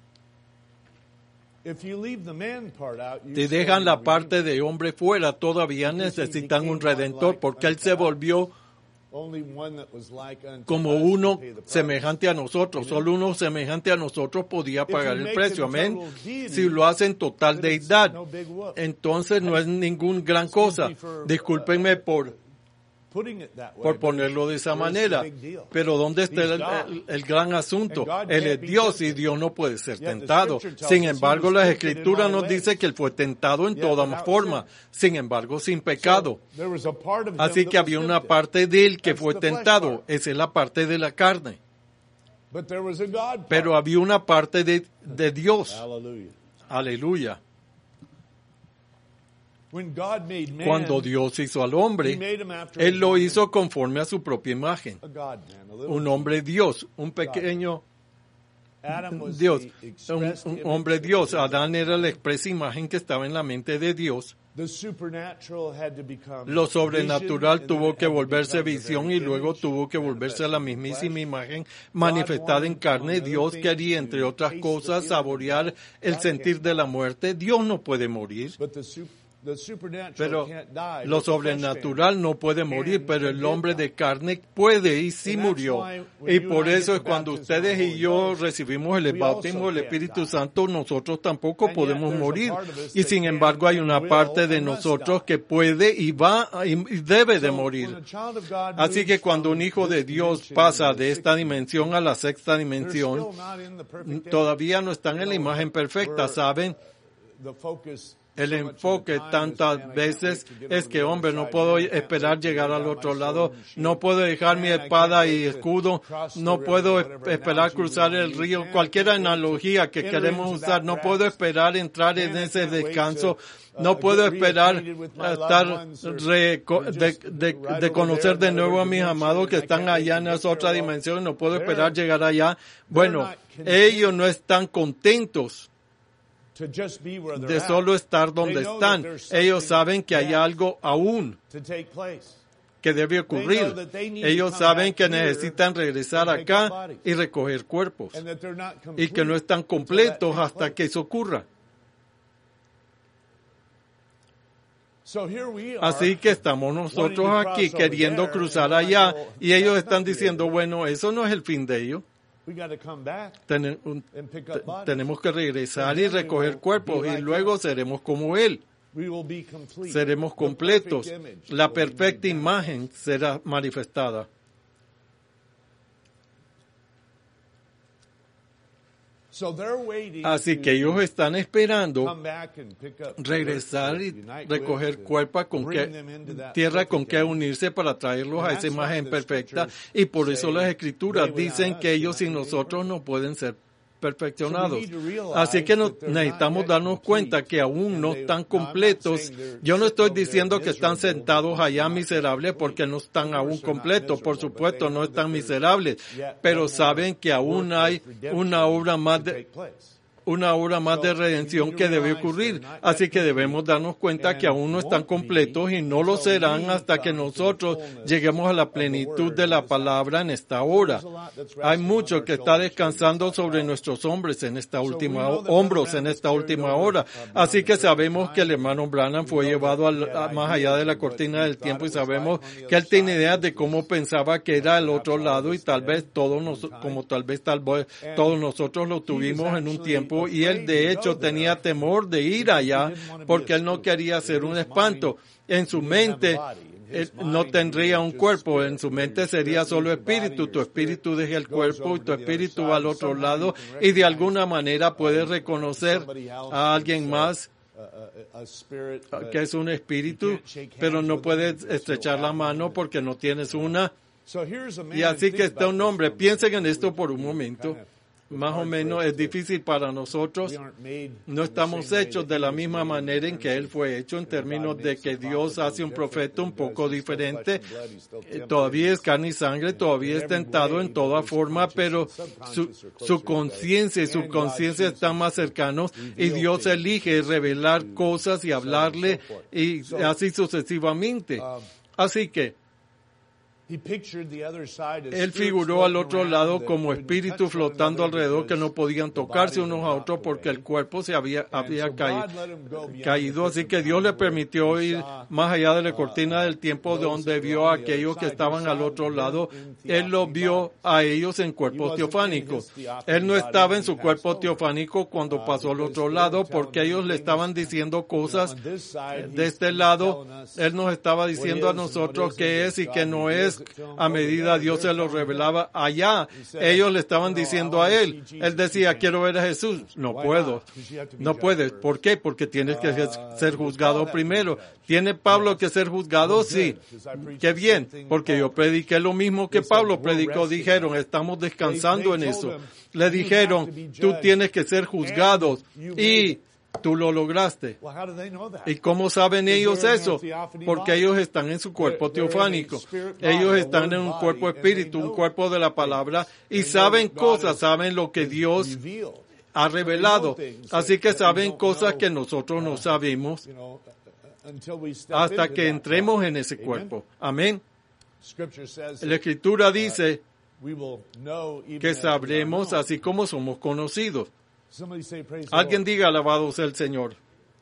Si dejan la parte de hombre fuera, todavía necesitan un redentor, porque él se volvió como uno semejante a nosotros. Solo uno semejante a nosotros podía pagar el precio. Amén. Si lo hacen total deidad, entonces no es ningún gran cosa. Discúlpenme por por ponerlo de esa manera. Pero ¿dónde está el, el, el gran asunto? Él es Dios y Dios no puede ser tentado. Sin embargo, las Escrituras nos dice que Él fue tentado en toda forma, sin embargo, sin pecado. Así que había una parte de Él que fue tentado. Esa es la parte de la carne. Pero había una parte de, de Dios. Aleluya. Cuando Dios hizo al hombre, Él lo hizo conforme a su propia imagen. Un hombre Dios, un pequeño Dios, un, un hombre Dios. Adán era la expresa imagen que estaba en la mente de Dios. Lo sobrenatural tuvo que volverse visión y luego tuvo que volverse la mismísima imagen manifestada en carne. Dios quería, entre otras cosas, saborear el sentir de la muerte. Dios no puede morir. Pero lo sobrenatural no puede morir, pero el hombre de carne puede y sí murió. Y por eso es cuando ustedes y yo recibimos el bautismo del Espíritu Santo, nosotros tampoco podemos morir. Y sin embargo hay una parte de nosotros que puede y va y debe de morir. Así que cuando un hijo de Dios pasa de esta dimensión a la sexta dimensión, todavía no están en la imagen perfecta, ¿saben? El enfoque tantas veces es que, hombre, no puedo esperar llegar al otro lado, no puedo dejar mi espada y escudo, no puedo esperar cruzar el río, cualquier analogía que queremos usar, no puedo esperar entrar en ese descanso, no puedo esperar estar re, de, de, de conocer de nuevo a mis amados que están allá en esa otra dimensión, no puedo esperar llegar allá. Bueno, ellos no están contentos de solo estar donde están. Ellos saben que hay algo aún que debe ocurrir. Ellos saben que necesitan regresar acá y recoger cuerpos y que no están completos hasta que eso ocurra. Así que estamos nosotros aquí queriendo cruzar allá y ellos están diciendo, bueno, eso no es el fin de ellos. Ten, un, te, tenemos que regresar y recoger cuerpos y luego seremos como Él. Seremos completos. La perfecta imagen será manifestada. Así que ellos están esperando regresar y recoger cuerpo con que, tierra con que unirse para traerlos a esa imagen perfecta. Y por eso las Escrituras dicen que ellos sin nosotros no pueden ser perfeccionados. Así que no, necesitamos darnos cuenta que aún no están completos. Yo no estoy diciendo que están sentados allá miserables porque no están aún completos. Por supuesto, no están miserables, pero saben que aún hay una obra más de... una obra más de redención que debe ocurrir. Así que debemos darnos cuenta que aún no están completos y no lo serán hasta que nosotros lleguemos a la plenitud de la palabra en esta hora. Hay mucho que está descansando sobre nuestros hombres en esta última, hombros en esta última hora. Así que sabemos que el hermano Branham fue llevado al, a, más allá de la cortina del tiempo y sabemos que él tiene ideas de cómo pensaba que era el otro lado y tal vez todos nos, como tal vez tal vez todos nosotros lo tuvimos en un tiempo. Y él de hecho tenía temor de ir allá porque él no quería hacer un espanto. En su mente él no tendría un cuerpo, en su mente sería solo espíritu. Tu espíritu deja el cuerpo y tu espíritu va al otro lado y de alguna manera puedes reconocer a alguien más que es un espíritu, pero no puedes estrechar la mano porque no tienes una. Y así que está un hombre. Piensen en esto por un momento. Más o menos es difícil para nosotros. No estamos hechos de la misma manera en que él fue hecho, en términos de que Dios hace un profeta un poco diferente. Todavía es carne y sangre, todavía es tentado en toda forma, pero su, su conciencia y su conciencia están más cercanos y Dios elige revelar cosas y hablarle y así sucesivamente. Así que él figuró al otro lado como espíritu flotando alrededor que no podían tocarse unos a otros porque el cuerpo se había, había caído, caído. Así que Dios le permitió ir más allá de la cortina del tiempo donde vio a aquellos que estaban al otro lado. Él los vio a ellos en cuerpos teofánicos. Él no estaba en su cuerpo teofánico cuando pasó al otro lado porque ellos le estaban diciendo cosas de este lado. Él nos estaba diciendo a nosotros qué es y qué no es. A medida Dios se lo revelaba allá, ellos le estaban diciendo a él. Él decía, quiero ver a Jesús. No puedo. No puedes. ¿Por qué? Porque tienes que ser juzgado primero. ¿Tiene Pablo que ser juzgado? Sí. Qué bien. Porque yo prediqué lo mismo que Pablo predicó. Dijeron, estamos descansando en eso. Le dijeron, tú tienes que ser juzgado. Y tú lo lograste. ¿Y cómo saben ellos eso? Porque ellos están en su cuerpo teofánico. Ellos están en un cuerpo espíritu, un cuerpo de la palabra, y saben cosas, saben lo que Dios ha revelado. Así que saben cosas que nosotros no sabemos hasta que entremos en ese cuerpo. Amén. La Escritura dice que sabremos así como somos conocidos. Alguien diga, alabado sea el Señor.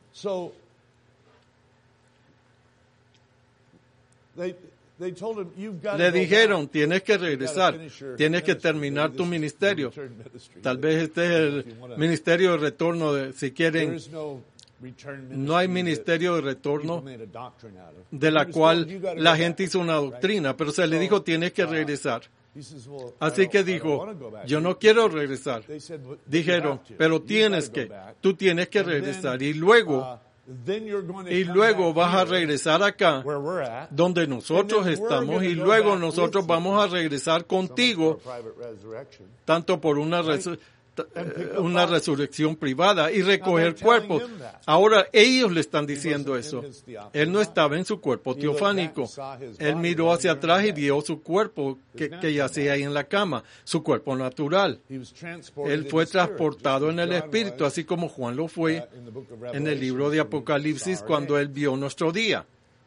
Le dijeron, tienes que regresar, tienes que terminar tu ministerio. Tal vez este es el ministerio de retorno, de, si quieren. No hay ministerio de retorno de la cual la gente hizo una doctrina, pero se le dijo, tienes que regresar. Así que dijo, yo no quiero regresar. Dijeron, pero tienes que, tú tienes que regresar. Y luego, y luego vas a regresar acá, donde nosotros estamos, y luego nosotros vamos a regresar contigo, tanto por una resurrección, una resurrección privada y recoger cuerpos. Ahora ellos le están diciendo eso. Él no estaba en su cuerpo teofánico. Él miró hacia atrás y vio su cuerpo que, que yacía ahí en la cama, su cuerpo natural. Él fue transportado en el Espíritu, así como Juan lo fue en el libro de Apocalipsis cuando él vio nuestro día.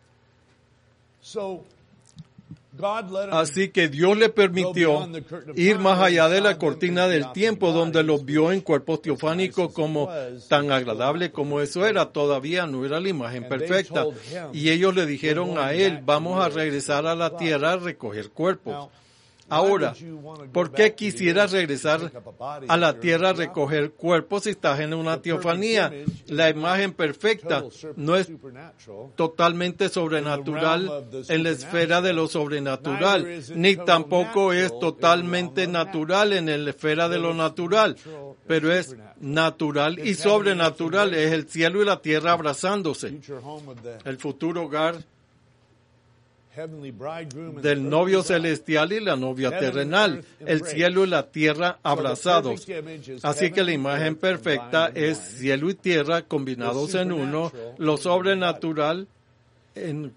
Así que Dios le permitió ir más allá de la cortina del tiempo, donde los vio en cuerpos teofánicos como tan agradable como eso era. Todavía no era la imagen perfecta. Y ellos le dijeron a él, vamos a regresar a la tierra a recoger cuerpos. Ahora, ¿por qué quisieras regresar a la tierra a recoger cuerpos si estás en una teofanía? La imagen perfecta no es totalmente sobrenatural en la esfera de lo sobrenatural, ni tampoco es totalmente natural en la esfera de lo natural, pero es natural y sobrenatural, es el cielo y la tierra abrazándose. El futuro hogar del novio celestial y la novia terrenal, el cielo y la tierra abrazados. Así que la imagen perfecta es cielo y tierra combinados en uno, lo sobrenatural en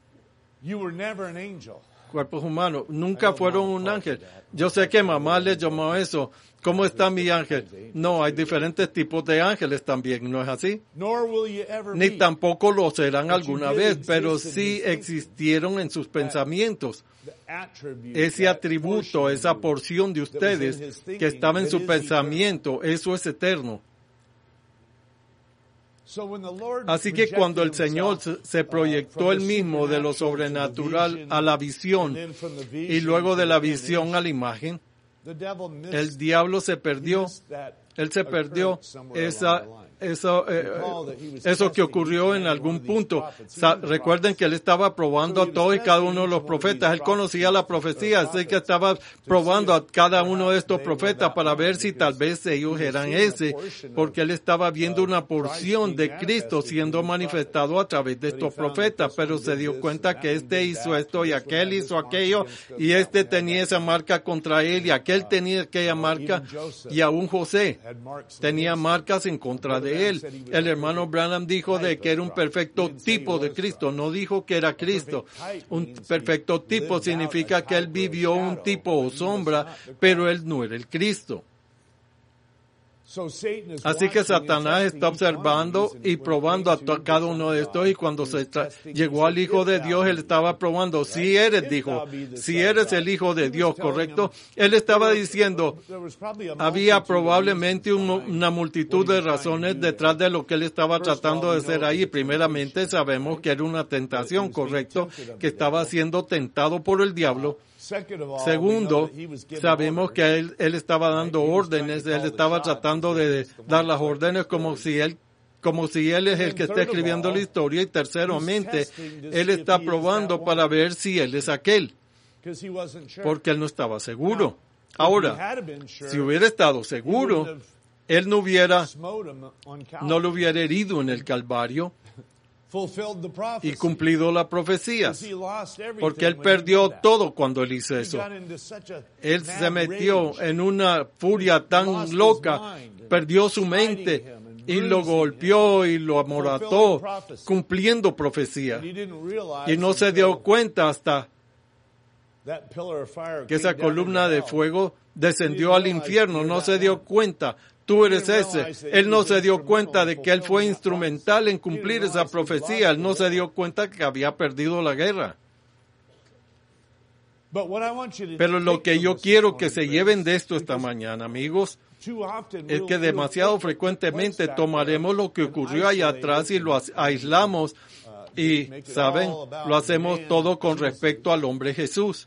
cuerpos humanos. Nunca fueron un ángel. Yo sé que mamá les llamó eso. ¿Cómo está mi ángel? No, hay diferentes tipos de ángeles también, ¿no es así? Ni tampoco lo serán alguna vez, pero sí existieron en sus pensamientos. Ese atributo, esa porción de ustedes que estaba en su pensamiento, eso es eterno. Así que cuando el Señor se proyectó él mismo de lo sobrenatural a la visión y luego de la visión a la imagen, el diablo se perdió. Él se perdió esa, eso, eh, eso que ocurrió en algún punto. Sa- recuerden que él estaba probando a todos y cada uno de los profetas. Él conocía la profecía, así que estaba probando a cada uno de estos profetas para ver si tal vez ellos eran ese, porque él estaba viendo una porción de Cristo siendo manifestado a través de estos profetas, pero se dio cuenta que este hizo esto y aquel hizo aquello, y este tenía esa marca contra él y aquel tenía aquella marca, y aún José tenía marcas en contra de él. El hermano Branham dijo de que era un perfecto tipo de Cristo, no dijo que era Cristo. Un perfecto tipo significa que él vivió un tipo o sombra, pero él no era el Cristo. Así que Satanás está observando y probando a to- cada uno de estos, y cuando se tra- llegó al Hijo de Dios, él estaba probando, si eres, dijo, si eres el Hijo de Dios, ¿correcto? Él estaba diciendo, había probablemente un- una multitud de razones detrás de lo que él estaba tratando de hacer ahí. Primeramente sabemos que era una tentación, ¿correcto? Que estaba siendo tentado por el diablo. Segundo, sabemos que él, él estaba dando órdenes, él estaba tratando de dar las órdenes como si él, como si él es el que está escribiendo la historia. Y terceramente, él está probando para ver si él es aquel, porque él no estaba seguro. Ahora, si hubiera estado seguro, él no hubiera, no lo hubiera herido en el Calvario y cumplido la profecía, porque él perdió todo cuando él hizo eso. Él se metió en una furia tan loca, perdió su mente y lo golpeó y lo amorató, cumpliendo profecía. Y no se dio cuenta hasta que esa columna de fuego descendió al infierno, no se dio cuenta. Tú eres ese. Él no se dio cuenta de que él fue instrumental en cumplir esa profecía. Él no se dio cuenta que había perdido la guerra. Pero lo que yo quiero que se lleven de esto esta mañana, amigos, es que demasiado frecuentemente tomaremos lo que ocurrió allá atrás y lo aislamos y, ¿saben? Lo hacemos todo con respecto al hombre Jesús.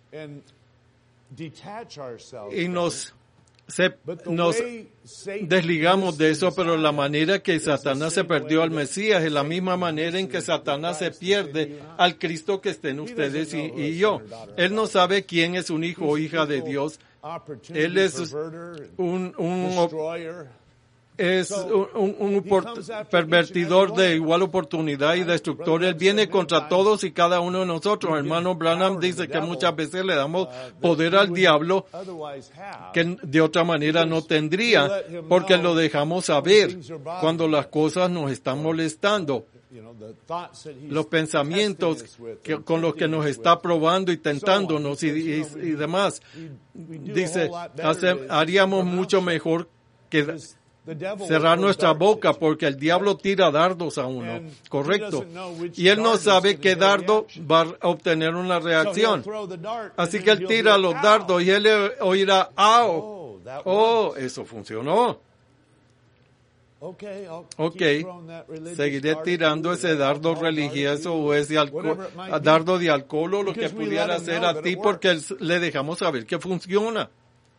Y nos... Se, nos desligamos de eso, pero la manera que Satanás se perdió al Mesías es la misma manera en que Satanás se pierde al Cristo que está en ustedes y, y yo. Él no sabe quién es un hijo o hija de Dios. Él es un, un es un, un, un pervertidor de igual oportunidad y destructor. Él viene contra todos y cada uno de nosotros. Hermano Branham dice que muchas veces le damos poder al diablo que de otra manera no tendría, porque lo dejamos saber cuando las cosas nos están molestando. Los pensamientos que, con los que nos está probando y tentándonos y, y, y demás. Dice, hace, haríamos mucho mejor que cerrar nuestra boca, porque el diablo tira dardos a uno, correcto, y él no sabe qué dardo va a obtener una reacción, así que él tira los dardos y él oirá ¡au! Oh, eso funcionó. Ok, seguiré tirando ese dardo religioso o ese alcohol, dardo de alcohol o lo que pudiera hacer a ti, porque le dejamos saber que funciona.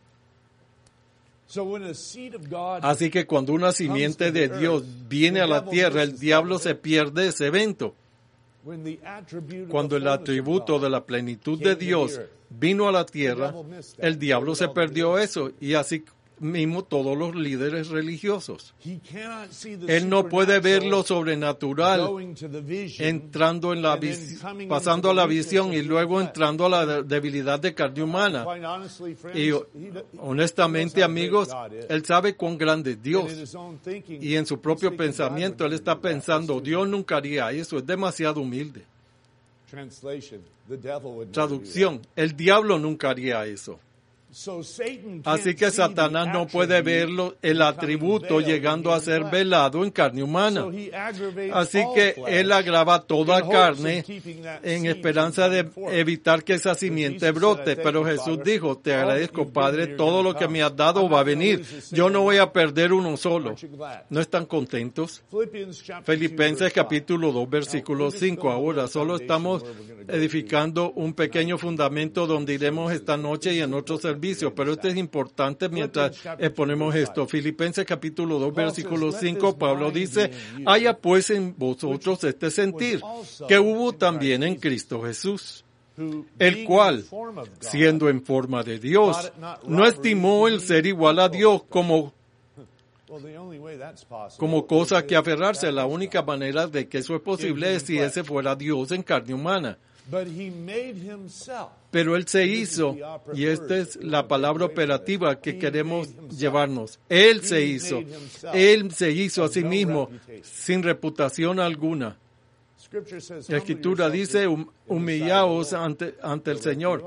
Así que cuando una simiente de Dios viene a la tierra, el diablo se pierde ese evento. Cuando el atributo de la plenitud de Dios vino a la tierra, el diablo se perdió eso. Y así mismo todos los líderes religiosos. He cannot see the Él no puede ver lo supernatural sobrenatural going to the vision, entrando en la and then vis- coming pasando a into la the visión y weakness of luego human entrando a la de- debilidad de carne humana. Quite honestly, friends, Y he do- he honestamente, knows how great amigos, God is. él sabe cuán grande es And Dios. in his own thinking, Y en su he's propio thinking, pensamiento, God él would está never do that. pensando, That's Dios nunca haría eso, es demasiado humilde. Translation, the devil would never do Traducción, el diablo nunca haría eso. that. So Satan can't Así que see Satanás the no puede attribute verlo, el becoming atributo veiled llegando in a ser flesh. velado en carne humana. So he aggravates Así all que flesh él agrava toda in hopes carne of keeping that en seed esperanza from de coming forth. evitar que esa simiente Jesus brote. said, "I Pero thank you, Jesús Father. dijo, te All that agradezco, you've Padre, given me, todo you're lo gonna que come. me has dado I'm va a not gonna venir. lose a single Yo no voy a one. perder uno solo. Aren't you glad? ¿No están contentos? Philippians chapter two, Filipenses verse five. capítulo dos, versículo cinco. Ahora solo estamos edificando un pequeño fundamento donde iremos esta noche y en otro servicio, pero esto es importante mientras exponemos esto. Filipenses capítulo dos, versículo cinco, Pablo dice, haya pues en vosotros este sentir, que hubo también en Cristo Jesús, Who, el being cual, in the form of God, siendo en forma de Dios, no estimó el ser igual a Dios como well, the only way that's possible como is cosa if que aferrarse. that La is única God. manera de que eso es posible es si ese fuera Dios en carne humana. But he made himself. Pero Él se hizo, y esta es la palabra operativa que queremos llevarnos. Él se hizo, Él se hizo a sí mismo sin reputación alguna. Scripture says, La Escritura dice, hum- humillaos ante, ante el Señor,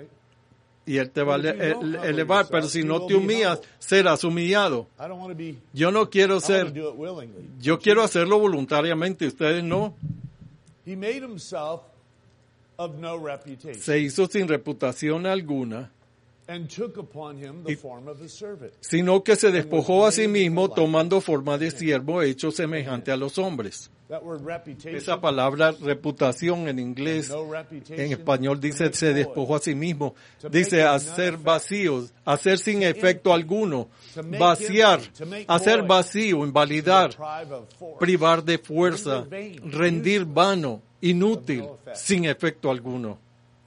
y Él te va a ele- ele- elevar, pero si no te humillas, serás humillado. I don't want to be, Yo no quiero I want ser, to do it willingly. yo quiero hacerlo voluntariamente, ustedes no. He made himself of no reputation Se hizo sin reputación alguna, and took upon him the form of a servant. sino que se despojó a sí mismo tomando forma de siervo hecho semejante a los hombres. That word reputation, Esa palabra reputación en inglés, no reputation, en español dice se despojó a sí mismo. Dice hacer vacíos, hacer sin efecto alguno, vaciar, hacer vacío, invalidar, deprive of force. privar de fuerza, rendir vano, inútil, sin efecto alguno.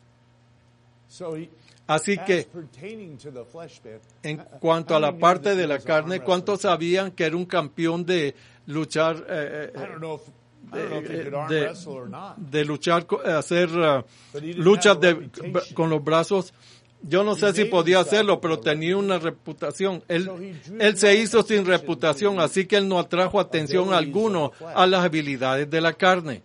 So he, Así as que pertaining to the flesh man, en cuanto a la parte de la carne, ¿cuántos sabían que era un campeón de luchar, eh, I eh, don't know if I don't know if he could arm de, wrestle or not. de luchar, co- hacer uh, luchas de, con los brazos? Yo no sé si podía hacerlo, pero tenía una reputación. Él, él se hizo sin reputación, así que él no atrajo atención alguno a las habilidades de la carne.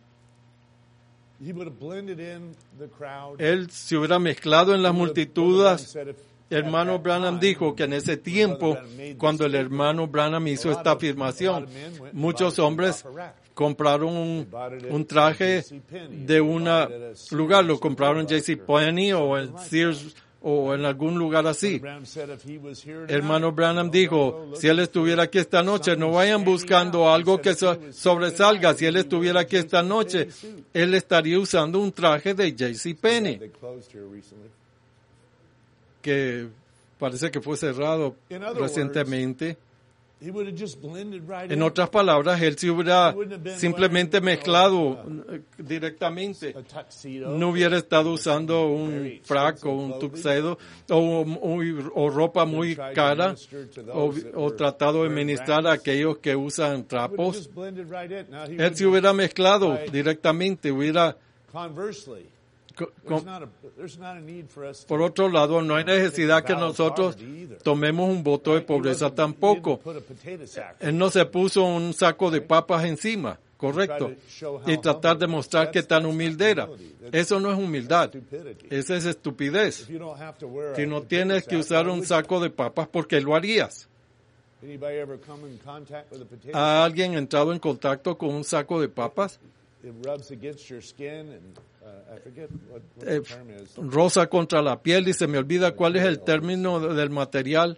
He would have blended in the crowd. Él se hubiera mezclado en las He would have- multitudes. said if- Hermano at that Branham time, dijo que en ese tiempo, cuando el hermano Branham hizo esta afirmación, muchos hombres compraron un, un traje de un lugar, lo compraron en J C Penney o en Sears o en algún lugar así. Branham said if he was here tonight, Hermano Branham dijo, si él estuviera aquí esta noche, no vayan buscando algo que so- sobresalga. Si él estuviera aquí esta noche, él estaría usando un traje de J C Penney, they closed here recently. que parece que fue cerrado recientemente. He would have just blended right En in. otras palabras, él se hubiera simplemente mezclado eh, directamente. A tuxedo. No hubiera estado usando un frac o un tuxedo o, muy- o ropa muy cara o, o tratado de ministrar a aquellos que usan He would have trapos. just blended right in. Now, he Él would se hubiera mezclado directamente, hubiera... conversely, co- there's co- not a there's not a need for us to Por otro lado, no hay necesidad que nosotros tomemos un voto de pobreza tampoco. put a potato sack. Él no se puso un saco de papas encima, correcto, y tratar de mostrar qué tan humilde era. Eso no es humildad, esa es estupidez. If you don't have to wear Si a no potato tienes que sack, usar why un would saco de papas, ¿por qué lo harías? you? Anybody ever come in contact with a potato ¿Ha alguien entrado en contacto con un saco de papas? sack? It rubs against your skin and uh, I forget what, what Eh, the term is. rosa contra la piel y se me olvida cuál es el término del material.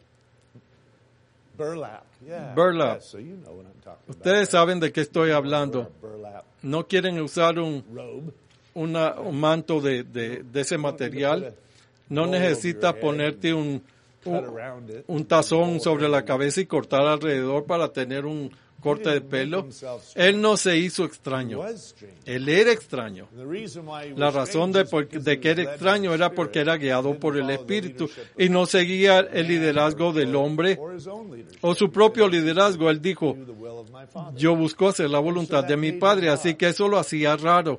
Burlap. Yeah. Burlap. Yeah, so you know what I'm talking about. Ustedes saben de qué estoy hablando. Burlap No quieren usar un, robe. una- un manto de, de, de ese material. No necesitas ponerte un, cut around it. un tazón sobre la cabeza y cortar alrededor para tener un corte de pelo. Él no se hizo extraño. Él era extraño. La razón de, por, de que era extraño era porque era guiado por el Espíritu y no seguía el liderazgo del hombre o su propio liderazgo. Él dijo, yo busco hacer la voluntad de mi Padre, así que eso lo hacía raro.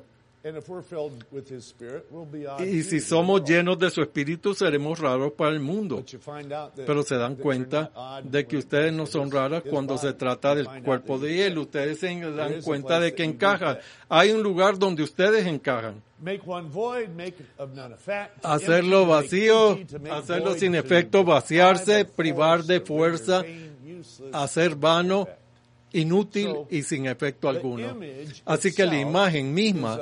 Y si somos llenos de su Espíritu, seremos raros para el mundo. Pero se dan cuenta de que ustedes no son raros cuando se trata del cuerpo de Él. Ustedes se dan cuenta de que encajan. Hay un lugar donde ustedes encajan. Hacerlo vacío, hacerlo sin efecto, vaciarse, privar de fuerza, hacer vano, inútil y sin efecto alguno. Así que la imagen misma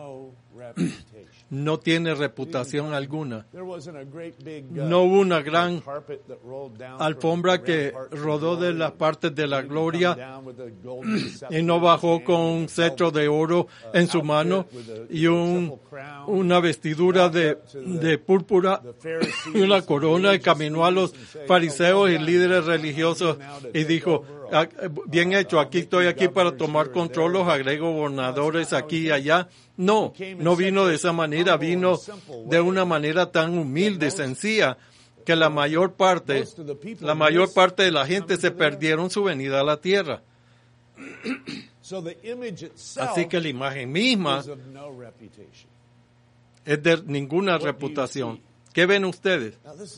no tiene reputación alguna. No hubo una gran alfombra que rodó de las partes de la gloria y no bajó con un cetro de oro en su mano y un, una vestidura de, de púrpura y una corona, y caminó a los fariseos y líderes religiosos y dijo, bien hecho, aquí estoy aquí para tomar control, los agrego gobernadores aquí y allá. No, no vino de esa manera, vino de una manera tan humilde, sencilla, que la mayor parte, la mayor parte de la gente se perdieron su venida a la tierra. Así que la imagen misma es de ninguna reputación. ¿Qué ven ustedes?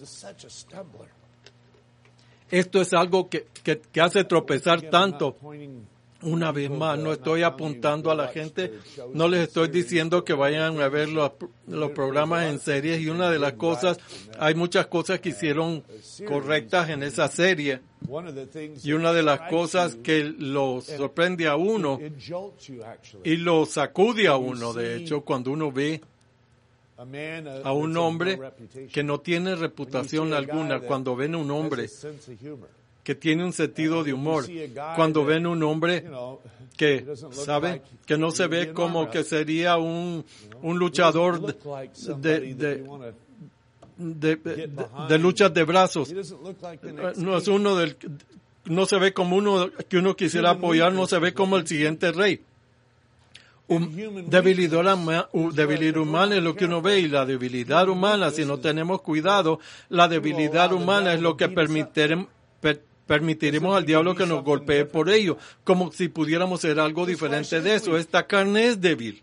Esto es algo que, que, que hace tropezar tanto. Una vez más, no estoy apuntando a la gente, no les estoy diciendo que vayan a ver los, los programas en series, y una de las cosas, hay muchas cosas que hicieron correctas en esa serie, y una de las cosas que lo sorprende a uno y lo sacude a uno, de hecho, cuando uno ve a un hombre que no tiene reputación alguna, cuando ven a un hombre que tiene un sentido de humor, cuando ven un hombre que, ¿sabe? Que no se ve como que sería un, un luchador de, de, de, de, de, de luchas de brazos. No es uno del, no se ve como uno que uno quisiera apoyar, no se ve como el siguiente rey. Um, debilidad, debilidad humana es lo que uno ve, y la debilidad humana, si no tenemos cuidado, la debilidad humana es lo que permitiremos per, permitiremos al diablo que nos golpee por ello, como si pudiéramos ser algo diferente de eso. Esta carne es débil.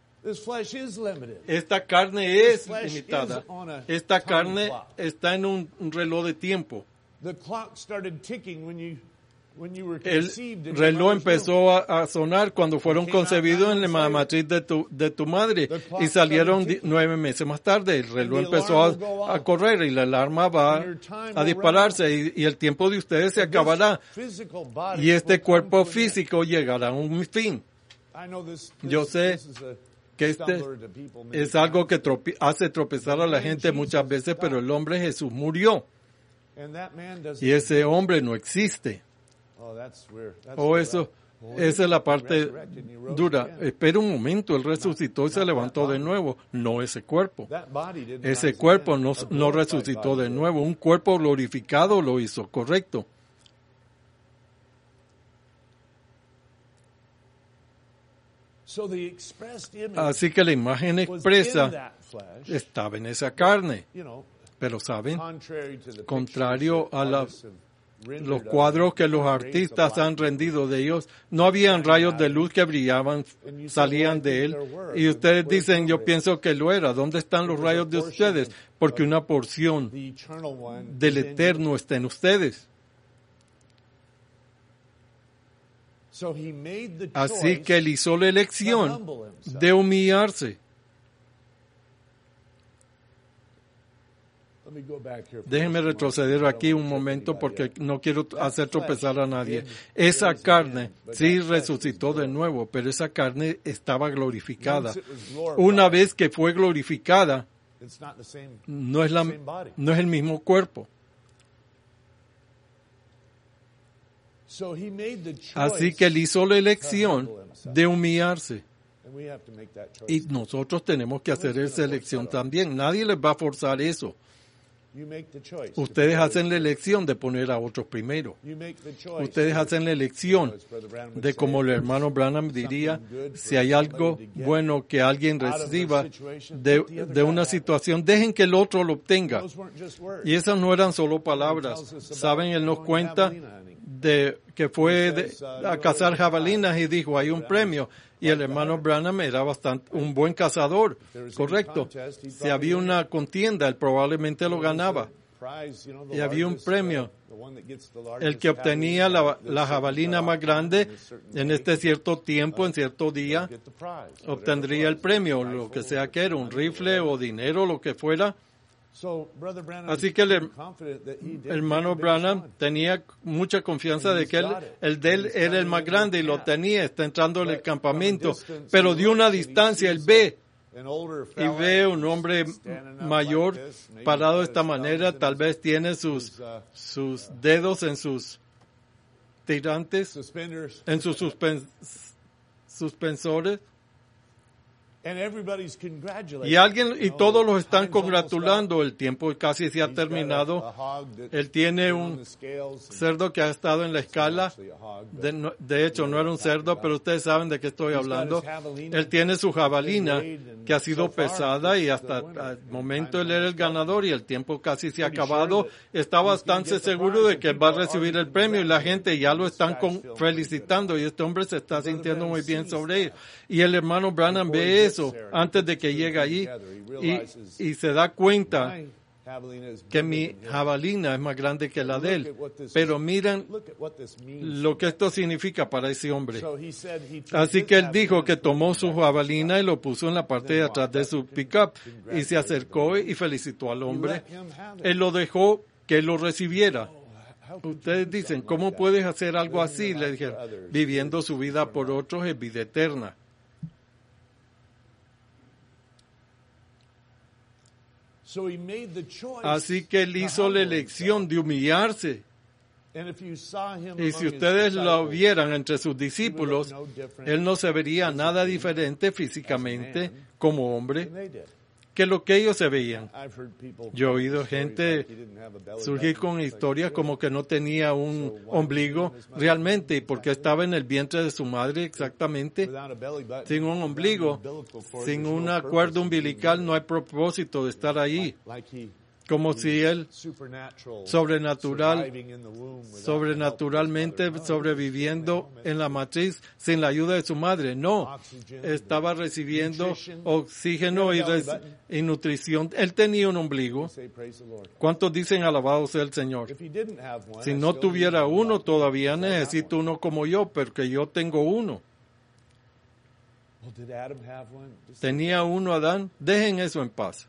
Esta carne es limitada. Esta carne está en un, un reloj de tiempo. El reloj empezó a, a sonar cuando fueron concebidos en la matriz de tu, de tu madre, y salieron di, nueve meses más tarde. El reloj empezó a, a correr y la alarma va a dispararse, y, y el tiempo de ustedes se acabará, y este cuerpo físico llegará a un fin. Yo sé que este es algo que trope, hace tropezar a la gente muchas veces, pero el hombre Jesús murió y ese hombre no existe. Oh, eso, esa es la parte dura. Espera un momento, Él resucitó y se levantó de nuevo, no ese cuerpo. Ese cuerpo no, no resucitó de nuevo, un cuerpo glorificado lo hizo, correcto. Así que la imagen expresa estaba en esa carne. Pero saben, contrario a la, los cuadros que los artistas han rendido de ellos, no habían rayos de luz que brillaban, salían de él. Y ustedes dicen, yo pienso que lo era. ¿Dónde están los rayos de ustedes? Porque una porción del Eterno está en ustedes. Así que él hizo la elección de humillarse. Déjenme retroceder aquí un momento porque no quiero hacer tropezar a nadie. Esa carne sí resucitó de nuevo, pero esa carne estaba glorificada. Una vez que fue glorificada, no es, la, no es el mismo cuerpo. Así que él hizo la elección de humillarse. Y nosotros tenemos que hacer esa elección también. Nadie les va a forzar eso. You make the choice. Ustedes hacen la elección de poner a otros primero. You make the choice. Ustedes hacen la elección de, como el hermano Branham diría, si hay algo bueno que alguien reciba de, de una situación, dejen que el otro lo obtenga. Those weren't just words. Y esas no eran solo palabras. Saben, él nos cuenta de que fue de- a cazar jabalinas y dijo, hay un premio. Y el hermano Branham era bastante un buen cazador, correcto. Si había una contienda, él probablemente lo ganaba. Prize, you know, the Y había un largest, premio. uh, the one that gets the largest El que obtenía la, javelin, la the jabalina certain más grande in a certain en day, este cierto tiempo, en cierto día, get the prize, obtendría el whatever it was, premio, a lo que rifle, sea que era, un money, rifle o whatever. dinero, lo que fuera. So, Brother Branham Así is que el her- confident that he did Hermano get the biggest Branham one. tenía mucha confianza de que él, el de él era el más grande y lo tenía, está entrando en el campamento, pero de una distancia él ve An older y fella ve un hombre standing up mayor like this, maybe parado de got esta his manera, thumbs in tal his vez tiene sus, sus dedos en sus tirantes, suspenders, en sus suspen- suspensores, and everybody's congratulating. y alguien You y know, todos the los están time's almost congratulando, el tiempo casi se up. ha He's got a- terminado. a hog that's Él tiene been on un the scales and cerdo que ha estado en la escala. actually a hog, but De, no- de hecho, no era un cerdo, pero ustedes saben de qué estoy hablando. He's got his javelina. Él tiene su jabalina Been weighed and que ha sido so far, pesada y it's hasta the winner. al And momento time él era el almost up. ganador y el tiempo casi se ha Pretty sure acabado. that Está he's gonna bastante get the seguro prize de and que él va a people are recibir el already premio y la gente ya lo están con- This guy's feeling pretty felicitando y este hombre se está Brother sintiendo muy Branham bien sees sobre él. that. Y el hermano Branham Before he ve gets eso there, antes de he que puts two llegue allí together, he y, realizes y se da cuenta my javelina is que bigger mi than his. jabalina es más grande que la de Look él. at what this- Pero miren Look at what this means. lo que esto significa para ese hombre. So he said he took Así his que él javelin dijo and que put it tomó back su in his jabalina y pocket. lo puso en la parte de atrás de su pickup y se acercó y felicitó al hombre. Él lo dejó que lo recibiera. How could you Ustedes do dicen, something ¿cómo like that? puedes hacer algo Living así? your Le life dije, for others viviendo is su vida por eternal. otros es vida eterna. So he made the choice Así que él to hizo la humble elección himself. de humillarse. And if you saw him Y among si his ustedes lo disciples, vieran entre sus discípulos, él no se vería nada diferente físicamente como hombre than they did. que lo que ellos se veían. I've heard people Yo he tell oído stories gente like he didn't have a belly surgir button. con It's like, historias really? como que no tenía un ombligo realmente, y porque estaba en el vientre de su madre exactamente, Without a belly button, sin un ombligo, without an umbilical cord, sin there's no una purpose cuerda in being umbilical, there. no hay propósito de estar ahí, Like he como si él supernatural, sobrenatural, surviving in the womb without the help of his sobrenaturalmente mother. No, sobreviviendo en la matriz sin la ayuda de su madre. No, Oxygen, estaba recibiendo nutrition, oxígeno y, res- y nutrición. Él tenía un ombligo. say, praise the Lord. ¿Cuántos dicen alabado sea el Señor? If he didn't have one, Si I no still tuviera need one uno, like todavía him, 'cause I got necesito one. uno como yo, porque yo tengo uno. Well, did Adam have one? Just- Tenía uno Adán, dejen eso en paz.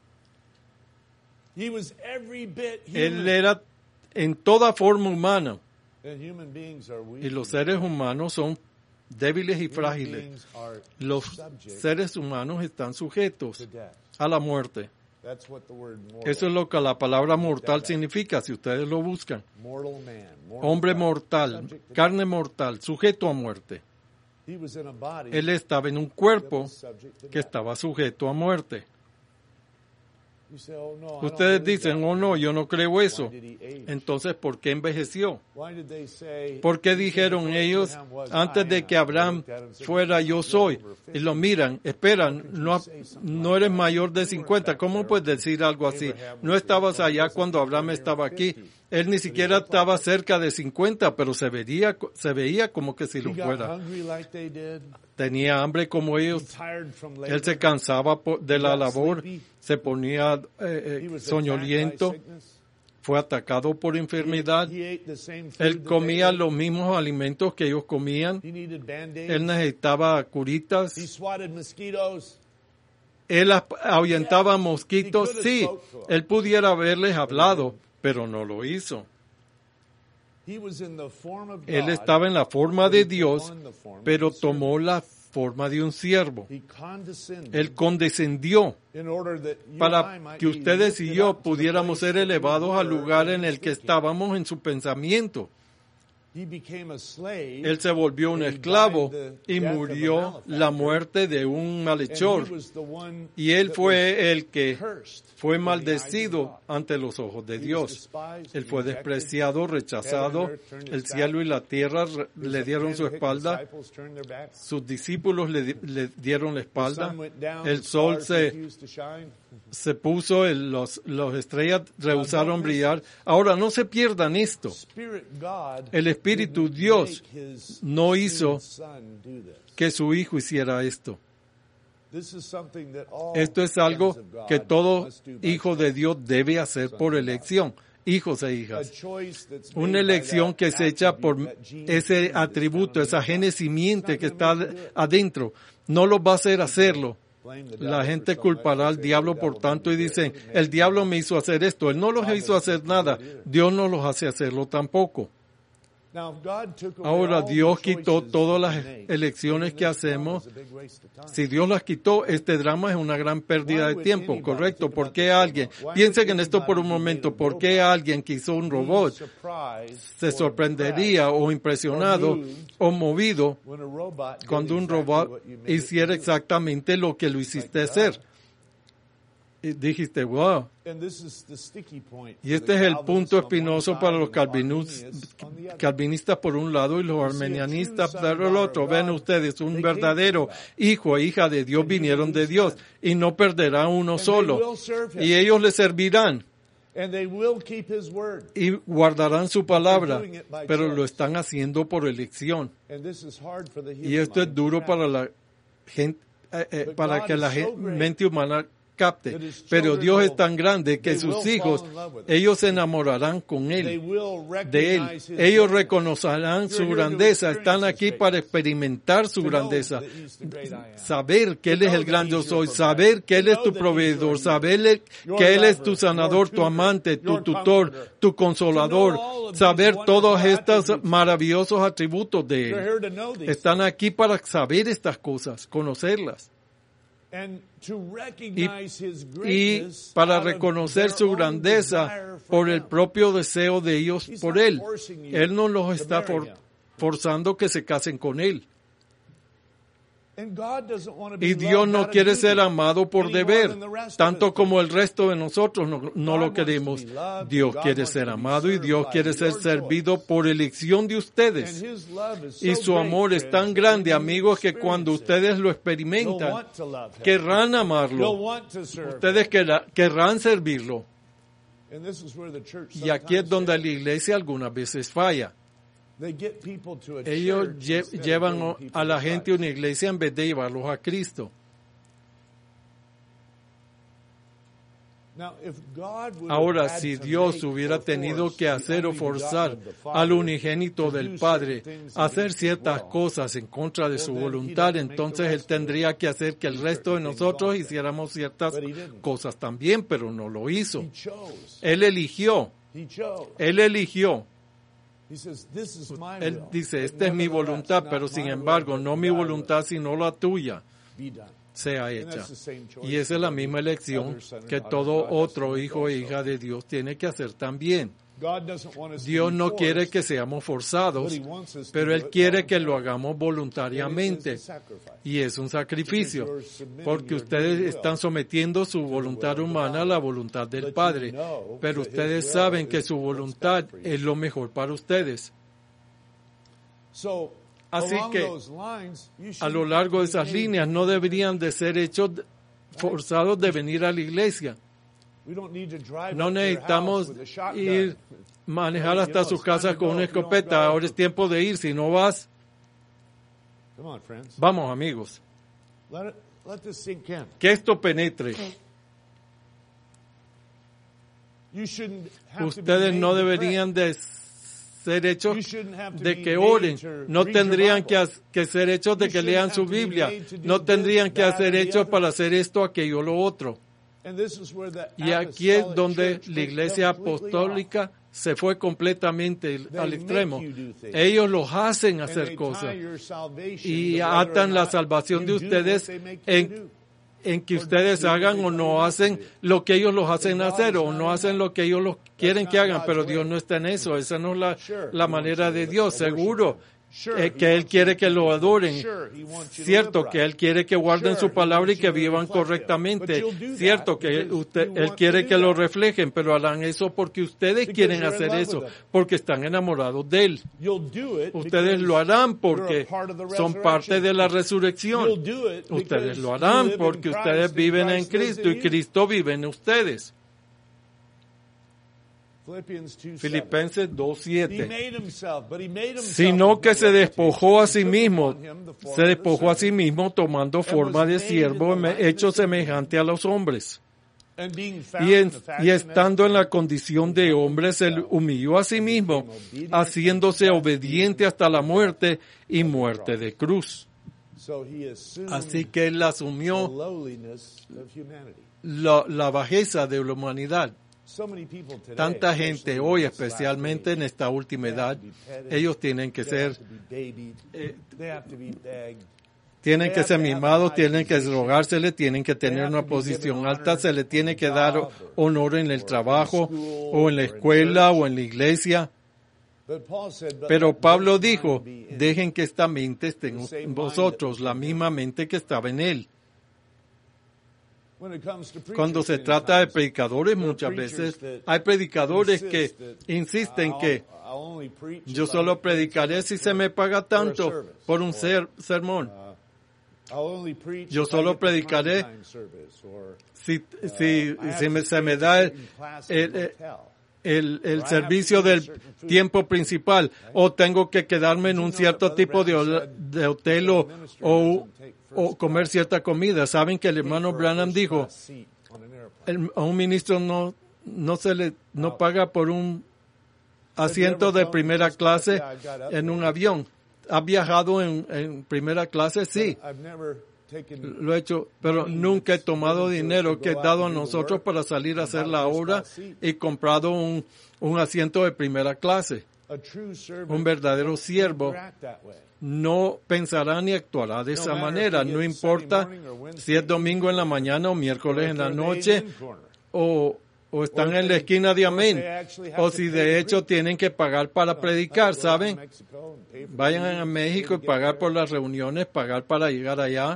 He was every bit Él human. era en toda forma humana, And human beings are weak. y los seres humanos son débiles y Human frágiles. beings are Los subject seres humanos están sujetos to death. a la muerte. That's what the word mortal, Eso es lo que la palabra mortal significa, si ustedes lo buscan. mortal man, mortal Hombre flesh, mortal, subject to carne mortal, sujeto a muerte. death. He was in a body Él estaba en un that cuerpo was subject to que death. estaba sujeto a muerte. You say, oh, no, I don't Ustedes believe dicen, that. oh no, yo no creo Why eso. did he age? Entonces, ¿por qué envejeció? Why did they say- ¿Por qué Because dijeron before ellos, Abraham was, antes I de am? que Abraham They looked at him and said, fuera yo "You're soy"? over Y lo miran, esperan, no, no eres mayor de cincuenta. ¿Cómo puedes decir algo así? No estabas allá cuando Abraham estaba aquí. Él ni siquiera estaba cerca de cincuenta, pero se veía, se veía como que si He lo got fuera. hungry like they did. Tenía hambre como He ellos. tired from labor. Él se cansaba po- de la Got labor, sleepy. se ponía He eh, eh, was soñoliento, attacked by sickness. fue atacado por enfermedad. He ate the same food Él that comía they ate. los mismos alimentos que ellos comían. He needed Band-Aids. Él necesitaba He curitas. swatted mosquitoes. Él ap- ahuyentaba mosquitos. Sí, él pudiera haberles hablado, pero no lo hizo. He was in the form of Él God, estaba en la forma but de he Dios, took on the form of pero a servant. tomó la forma de un siervo. He condescended Él condescendió in order that you and I para might que be ustedes y lifted yo up to the pudiéramos place ser that we elevados al were lugar in en el que thinking. estábamos en su pensamiento. he became a slave. Él se volvió un and he esclavo died y the death of a murió malefactor. la muerte de un And malhechor. he was the one Y él that fue was el que cursed fue in the eyes of maldecido God. ante los ojos de He was Dios. despised, Él fue rejected. despreciado, rechazado. El cielo y la tierra re- le dieron su espalda. Disciples turned their backs. Sus discípulos le, di- le dieron la The espalda. sun went down, El the sol stars se, refused to shine. se puso, el- los, los estrellas rehusaron brillar. Ahora, no se pierdan esto. Spirit God El Espíritu didn't Dios make his no hizo son do this. que su hijo hiciera esto. This is something that all Esto es algo sons of God que todo must do by hijo de Dios debe hacer por elección, hijos e A hijas. choice that's Una made by elección that que se echa por attribute, that gene ese that's atributo, found esa in God. genesimiente que It's not está gonna make you do it. adentro. No lo va a hacer hacerlo. Blame the devil La for gente so culpará much. al Say, diablo "The por devil tanto y made me do dicen, it." el diablo me hizo hacer esto. Él no los hizo hacer nada. Dios no los hace hacerlo tampoco. Now, if God took away Ahora all the Dios quitó choices todas that las we make, elecciones then que this drama hacemos. is a big waste of time. Si Dios las quitó, este drama es una gran pérdida de tiempo, correcto. ¿Por qué alguien? Piensen en esto por un momento. ¿Por qué alguien que hizo un robot se sorprendería o impresionado o movido cuando un robot hiciera exactamente lo que lo hiciste hacer? Y dijiste, wow. Y este es el punto espinoso para los calvinus- calvinistas por un lado y los armenianistas por el otro. Ven ustedes, un verdadero hijo e hija de Dios vinieron de Dios y no perderá uno solo. Y ellos le servirán y guardarán su palabra, pero lo están haciendo por elección. Y esto es duro para la gente, eh, eh, para que la gen- mente humana capte. Pero Dios es tan grande que sus hijos, ellos se enamorarán con Él, de Él. Ellos reconocerán su grandeza. Están aquí para experimentar su grandeza. Saber que Él es el gran yo soy. Saber que Él es tu proveedor. Saber que Él es tu sanador, tu amante, tu tutor, tu consolador. Saber todos estos maravillosos atributos de Él. Están aquí para saber estas cosas, conocerlas. Y, y para reconocer su grandeza por el propio deseo de ellos por Él. Él no los está for, forzando que se casen con Él. Y Dios no quiere ser amado por deber, tanto como el resto de nosotros no, no lo queremos. Dios quiere ser amado y Dios quiere ser servido por elección de ustedes. Y su amor es tan grande, amigos, que cuando ustedes lo experimentan, querrán amarlo. Ustedes querrán, querrán servirlo. Y aquí es donde la iglesia algunas veces falla. Ellos lle- llevan a la gente a una iglesia en vez de llevarlos a Cristo. Ahora, si Dios hubiera tenido que hacer o forzar al unigénito del Padre a hacer ciertas cosas en contra de su voluntad, entonces Él tendría que hacer que el resto de nosotros hiciéramos ciertas cosas también, pero no lo hizo. Él eligió. Él eligió. Él dice, esta es mi voluntad, pero sin embargo, no mi voluntad, sino la tuya sea hecha. Y esa es la misma elección que todo otro hijo e hija de Dios tiene que hacer también. Dios no quiere que seamos forzados, pero Él quiere que lo hagamos voluntariamente. Y es un sacrificio, porque ustedes están sometiendo su voluntad humana a la voluntad del Padre. Pero ustedes saben que su voluntad es lo mejor para ustedes. Así que a lo largo de esas líneas no deberían de ser hechos forzados de venir a la iglesia. No necesitamos ir manejar hasta sus casas con una escopeta. Ahora es tiempo de ir. Si no vas, vamos, amigos. Que esto penetre. Ustedes no deberían de ser hechos de que oren, no tendrían que, que ser hechos de que lean su Biblia, no tendrían que hacer hechos para hacer esto, aquello, lo otro. Y aquí es donde la iglesia apostólica se fue completamente al extremo. Ellos los hacen hacer cosas y atan la salvación de ustedes en, en que ustedes hagan o no hacen lo que ellos los hacen hacer o no hacen lo que ellos los quieren que hagan, pero Dios no está en eso. Esa no es la, la manera de Dios, seguro. Eh, que Él quiere que lo adoren, cierto, que Él quiere que guarden su palabra y que vivan correctamente, cierto, que usted, Él quiere que lo reflejen, pero harán eso porque ustedes quieren hacer eso, porque están enamorados de Él. Ustedes lo harán porque son parte de la resurrección. Ustedes lo harán porque ustedes viven en Cristo y Cristo vive en ustedes. Filipenses dos siete. Sino que se despojó a sí mismo, se despojó a sí mismo tomando forma de siervo, hecho semejante a los hombres. Y, en, y estando en la condición de hombre, se humilló a sí mismo, haciéndose obediente hasta la muerte y muerte de cruz. Así que Él asumió la, la bajeza de la humanidad. Tanta gente hoy, especialmente en esta última edad, ellos tienen que ser eh, tienen que ser mimados, tienen que rogársele, tienen que tener una posición alta, se le tiene que dar honor en el trabajo o en la escuela o en la iglesia. Pero Pablo dijo, dejen que esta mente esté en vosotros, la misma mente que estaba en él. Cuando se trata de predicadores, muchas veces hay predicadores que insisten que yo solo predicaré si se me paga tanto por un ser, sermón. Yo solo predicaré si, si, si me, se me da el, el, el, el servicio del tiempo principal, o tengo que quedarme en un cierto tipo de, de hotel o, o o comer cierta comida. Saben que el hermano Branham dijo, el, a un ministro no, no se le, no paga por un asiento de primera clase en un avión. ¿Ha viajado en, en primera clase? Sí. Lo he hecho, pero nunca he tomado dinero que he dado a nosotros para salir a hacer la obra y comprado un, un asiento de primera clase. Un verdadero siervo no pensará ni actuará de esa manera, no importa si es domingo en la mañana o miércoles en la noche o, o están en la esquina de Amén, o si de hecho tienen que pagar para predicar, ¿saben? Vayan a México y pagar por las reuniones, pagar para llegar allá,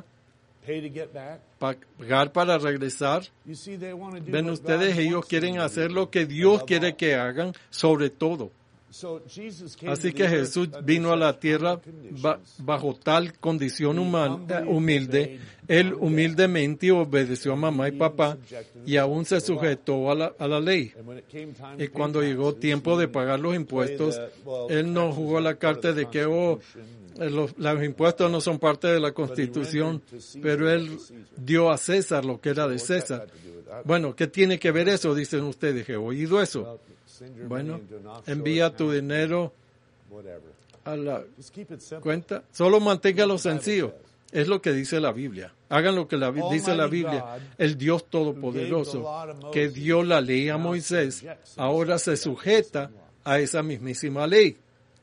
pagar para regresar. Ven ustedes, ellos quieren hacer lo que Dios quiere que hagan, sobre todo. Así que Jesús vino a la tierra bajo tal condición humana, humilde. Él humildemente obedeció a mamá y papá y aún se sujetó a la, a la ley. Y cuando llegó tiempo de pagar los impuestos, él no jugó la carta de que oh, los, los impuestos no son parte de la Constitución, pero él dio a César lo que era de César. Bueno, ¿qué tiene que ver eso? Dicen ustedes, ¿he oído eso? Bueno, envía tu dinero a la cuenta. Solo manténgalo sencillo. Es lo que dice la Biblia. Hagan lo que la, dice la Biblia. El Dios Todopoderoso, que dio la ley a Moisés, ahora se sujeta a esa mismísima ley.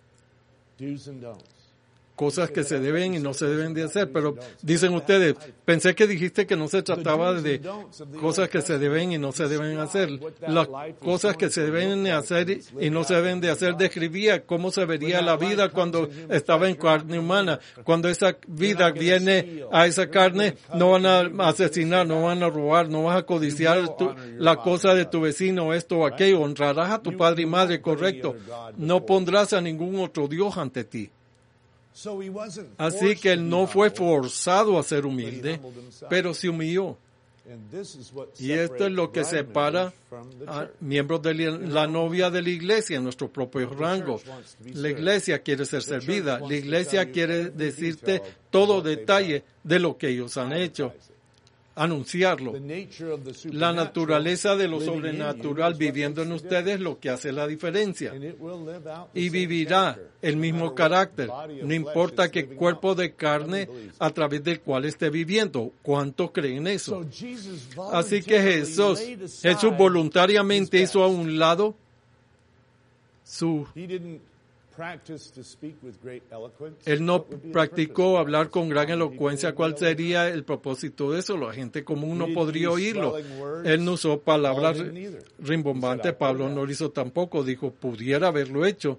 Cosas que se deben y no se deben de hacer, pero dicen ustedes, pensé que dijiste que no se trataba de cosas que se deben y no se deben hacer. Las cosas que se deben de hacer y no se deben de hacer describía cómo se vería la vida cuando estaba en carne humana. Cuando esa vida viene a esa carne, no van a asesinar, no van a robar, no vas a codiciar tu, la cosa de tu vecino, esto o aquello. Honrarás a tu padre y madre, correcto. No pondrás a ningún otro Dios ante ti. Así que él no fue forzado a ser humilde, pero se humilló. Y esto es lo que separa a miembros de la novia de la iglesia en nuestro propio rango. La iglesia quiere ser servida. La iglesia quiere decirte todo detalle de lo que ellos han hecho. Anunciarlo. La naturaleza de lo sobrenatural viviendo en ustedes es lo que hace la diferencia. Y vivirá el mismo carácter, no importa qué cuerpo de carne a través del cual esté viviendo. ¿Cuántos creen eso? Así que Jesús, Jesús voluntariamente hizo a un lado su Él no practicó hablar con gran elocuencia. ¿Cuál sería el propósito de eso? La gente común no podría oírlo. Él no usó palabras rimbombantes. Pablo no lo hizo tampoco. Dijo, pudiera haberlo hecho.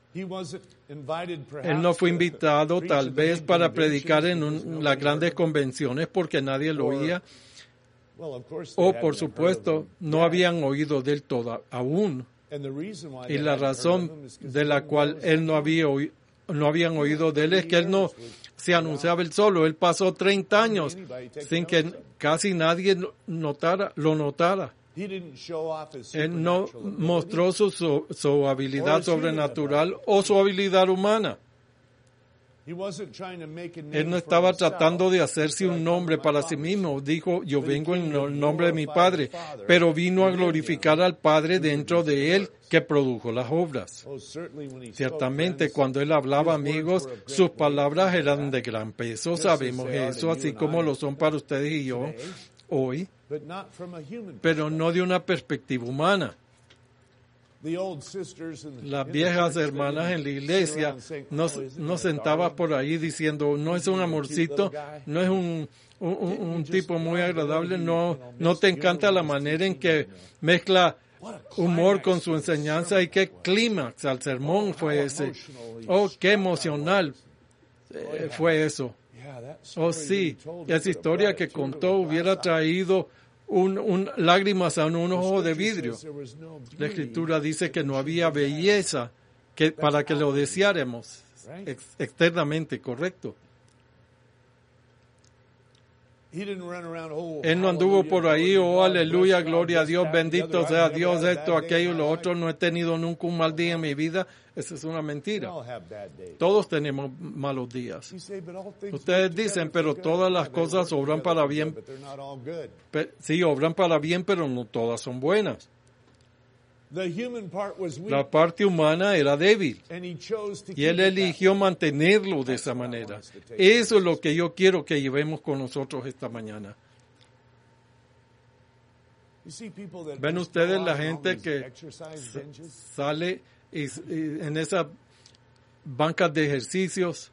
Él no fue invitado tal vez para predicar en un, las grandes convenciones porque nadie lo oía. O, por supuesto, no habían oído del todo aún. Y la razón de la cual él no había oído, no habían oído de él es que él no se anunciaba él solo. Él pasó treinta años sin que casi nadie notara, lo notara. Él no mostró su, su, su habilidad sobrenatural o su habilidad humana. Él no estaba tratando de hacerse un nombre para sí mismo. Dijo, yo vengo en el nombre de mi Padre, pero vino a glorificar al Padre dentro de él que produjo las obras. Ciertamente, cuando él hablaba, amigos, sus palabras eran de gran peso. Sabemos eso, así como lo son para ustedes y yo hoy, pero no de una perspectiva humana. Las viejas hermanas en la iglesia no, no sentaban por ahí diciendo, no es un amorcito, no es un, un, un tipo muy agradable, no, no te encanta la manera en que mezcla humor con su enseñanza y qué clímax al sermón fue ese. Oh, qué emocional eh, fue eso. Oh, sí, esa historia que contó hubiera traído Un, un, lágrimas a un, un ojo de vidrio. La Escritura dice que no había belleza que, para que lo deseáramos ex, externamente, correcto. Él no anduvo por ahí, oh aleluya, gloria a Dios, bendito sea Dios, esto, aquello, lo otro, no he tenido nunca un mal día en mi vida. Esa es una mentira. Todos tenemos malos días. Ustedes dicen, pero todas las cosas obran para bien. Sí, obran para bien, pero no todas son buenas. La parte humana era débil y él eligió mantenerlo de esa manera. Eso es lo que yo quiero que llevemos con nosotros esta mañana. ¿Ven ustedes la gente que sale y, y en esas bancas de ejercicios?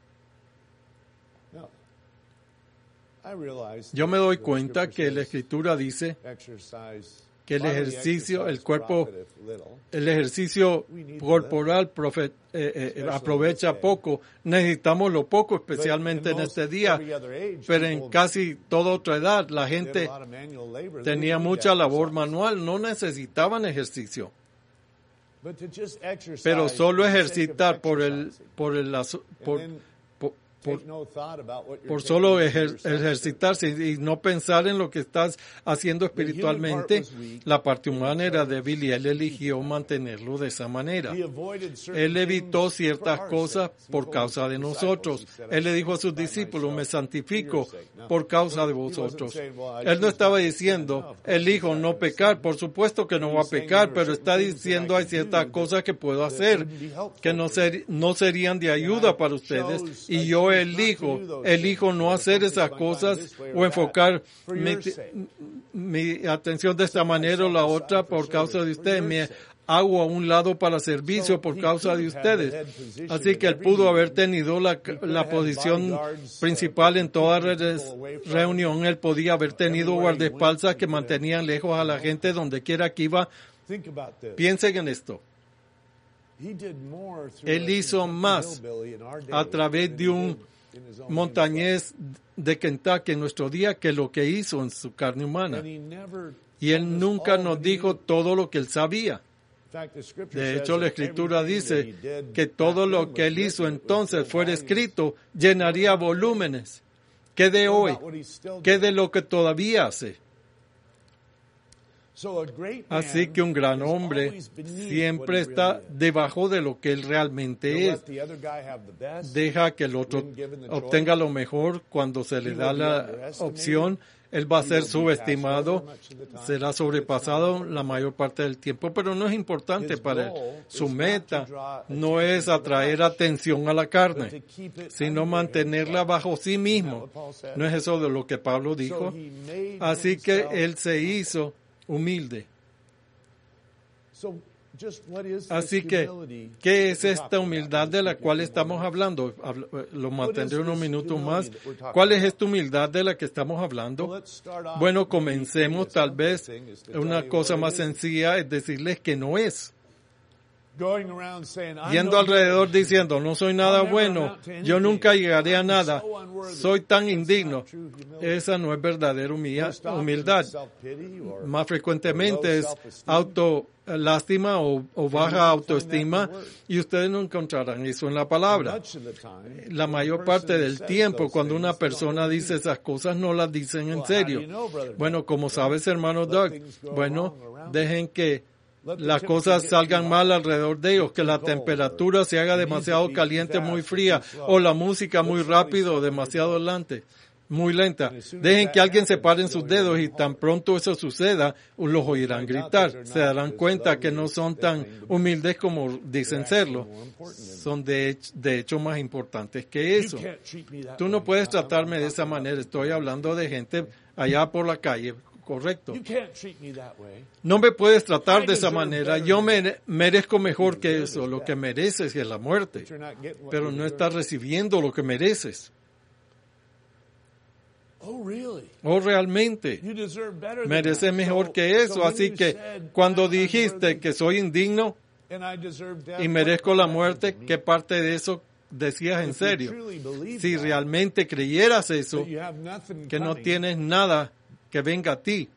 Yo me doy cuenta que la Escritura dice que el ejercicio, el cuerpo, el ejercicio corporal profe, eh, eh, aprovecha poco. Necesitamos lo poco, especialmente en este día. Pero en casi toda otra edad, la gente tenía mucha labor manual, no necesitaban ejercicio. Pero solo ejercitar por el, por el, por, por, por, por solo ejer, ejercitarse y no pensar en lo que estás haciendo espiritualmente, la parte humana era débil y él eligió mantenerlo de esa manera. Él evitó ciertas cosas por causa de nosotros. Él le dijo a sus discípulos, me santifico por causa de vosotros. Él no estaba diciendo, elijo no pecar. Por supuesto que no va a pecar, pero está diciendo hay ciertas cosas que puedo hacer que no, ser, no serían de ayuda para ustedes y yo elijo, elijo no hacer esas cosas o enfocar mi, mi atención de esta manera o la otra por causa de ustedes. Me hago a un lado para servicio por causa de ustedes. Así que él pudo haber tenido la, la posición principal en toda reunión. Él podía haber tenido guardaespaldas que mantenían lejos a la gente donde quiera que iba. Piensen en esto. Él hizo más a través de un montañés de Kentucky en nuestro día que lo que hizo en su carne humana. Y él nunca nos dijo todo lo que él sabía. De hecho, la Escritura dice que todo lo que él hizo entonces fuera escrito, llenaría volúmenes. ¿Qué de hoy? ¿Qué de lo que todavía hace? Así que un gran hombre siempre está debajo de lo que él realmente es. Deja que el otro obtenga lo mejor cuando se le da la opción. Él va a ser subestimado, será sobrepasado la mayor parte del tiempo, pero no es importante para él. Su meta no es atraer atención a la carne, sino mantenerla bajo sí mismo. ¿No es eso de lo que Pablo dijo? Así que él se hizo humilde. Así que, ¿qué es esta humildad de la cual estamos hablando? Lo mantendré unos minutos más. ¿Cuál es esta humildad de la que estamos hablando? Bueno, comencemos tal vez una cosa más sencilla, es decirles que no es. Yendo alrededor diciendo, no soy nada bueno, yo nunca llegaré a nada, soy tan indigno. Esa no es verdadera humildad. Más frecuentemente es autolástima o, o baja autoestima, y ustedes no encontrarán eso en la palabra. La mayor parte del tiempo, cuando una persona dice esas cosas, no las dicen en serio. Bueno, como sabes, hermano Doug, bueno, dejen que las cosas salgan mal alrededor de ellos, que la temperatura se haga demasiado caliente, muy fría, o la música muy rápido, demasiado lenta, muy lenta. Dejen que alguien se pare en sus dedos y tan pronto eso suceda, los oirán gritar. Se darán cuenta que no son tan humildes como dicen serlo. Son de hecho, de hecho más importantes que eso. Tú no puedes tratarme de esa manera. Estoy hablando de gente allá por la calle. Correcto. No me puedes tratar de esa manera. Yo me, merezco mejor que eso. Lo que mereces es la muerte. Pero no estás recibiendo lo que mereces. Oh, realmente. Mereces mejor que eso. Así que cuando dijiste que soy indigno y merezco la muerte, ¿qué parte de eso decías en serio? Si realmente creyeras eso, que no tienes nada que venga a ti,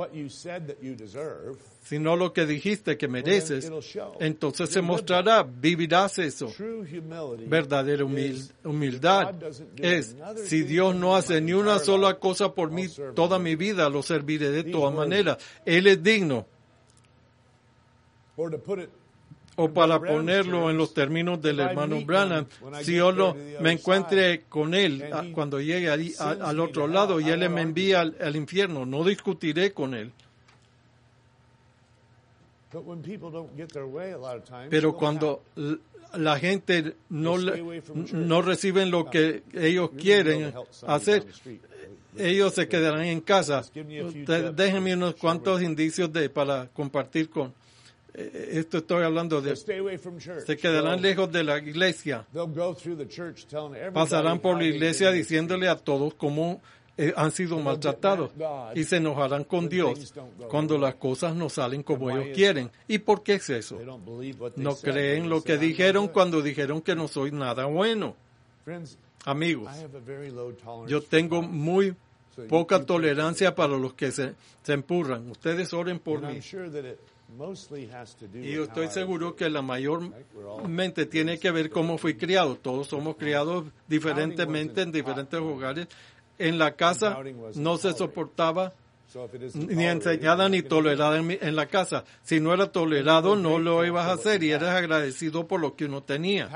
sino lo que dijiste que mereces, entonces se mostrará, vivirás eso. Verdadera humil- humildad es, si Dios no hace ni una sola cosa por mí, toda mi vida lo serviré de todas maneras. Él es digno. O para ponerlo en los términos del hermano Branham, si yo lo, me encuentre con él a, cuando llegue ahí, a, al otro lado y él me envía al, al infierno, no discutiré con él. Pero cuando la gente no, no reciben lo que ellos quieren hacer, ellos se quedarán en casa. Déjenme unos cuantos indicios de para compartir con. Esto estoy hablando de, se quedarán lejos de la iglesia, pasarán por la iglesia diciéndole a todos cómo eh, han sido maltratados y se enojarán con Dios cuando las cosas no salen como ellos quieren. ¿Y por qué es eso? No creen lo que dijeron cuando dijeron que no soy nada bueno. Amigos, yo tengo muy poca tolerancia para los que se, se empurran. Ustedes oren por mí. Y yo estoy seguro que la mayormente tiene que ver cómo fui criado. Todos somos criados diferentemente en diferentes hogares. En la casa no se soportaba ni enseñada ni tolerada en, mi, en la casa. Si no era tolerado, no lo ibas a hacer y eres agradecido por lo que uno tenía.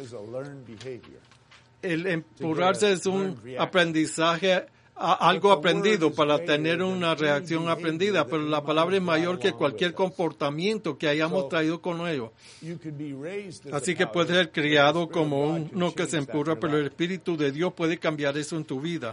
El empurrarse es un aprendizaje, algo aprendido para tener una reacción aprendida, pero la palabra es mayor que cualquier comportamiento que hayamos traído con ellos. Así que puedes ser criado como uno que se empurra, pero el Espíritu de Dios puede cambiar eso en tu vida.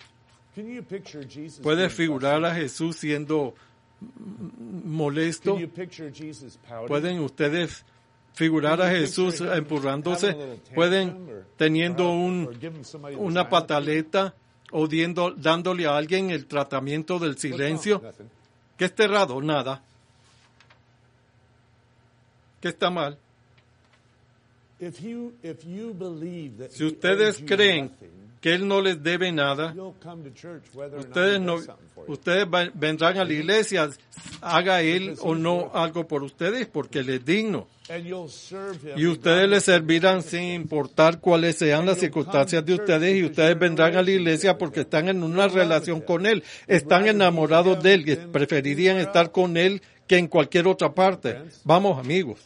Puedes figurar a Jesús siendo molesto. Pueden ustedes figurar a Jesús empurrándose. Pueden teniendo un, una pataleta o diendo, dándole a alguien el tratamiento del silencio. ¿Qué está errado? Nada. ¿Qué está mal? Si ustedes creen que Él no les debe nada, ustedes, no, ustedes vendrán a la iglesia, haga Él o no algo por ustedes, porque Él es digno. Y ustedes le servirán sin importar cuáles sean las circunstancias de ustedes, y ustedes vendrán a la iglesia porque están en una relación con Él, están enamorados de Él, y preferirían estar con Él que en cualquier otra parte. Vamos, amigos.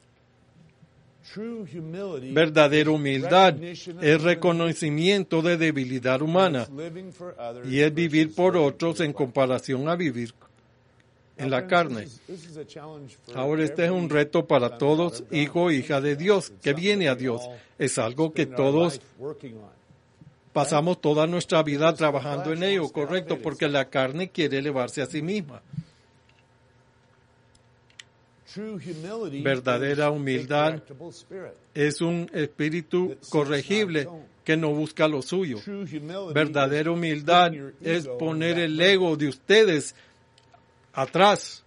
Verdadera humildad es reconocimiento de debilidad humana y es vivir por otros en comparación a vivir en la carne. Ahora este es un reto para todos, hijo o hija de Dios, que viene a Dios. Es algo que todos pasamos toda nuestra vida trabajando en ello, correcto, porque la carne quiere elevarse a sí misma. Verdadera humildad es un espíritu corregible que no busca lo suyo. Verdadera humildad es poner el ego de ustedes atrás.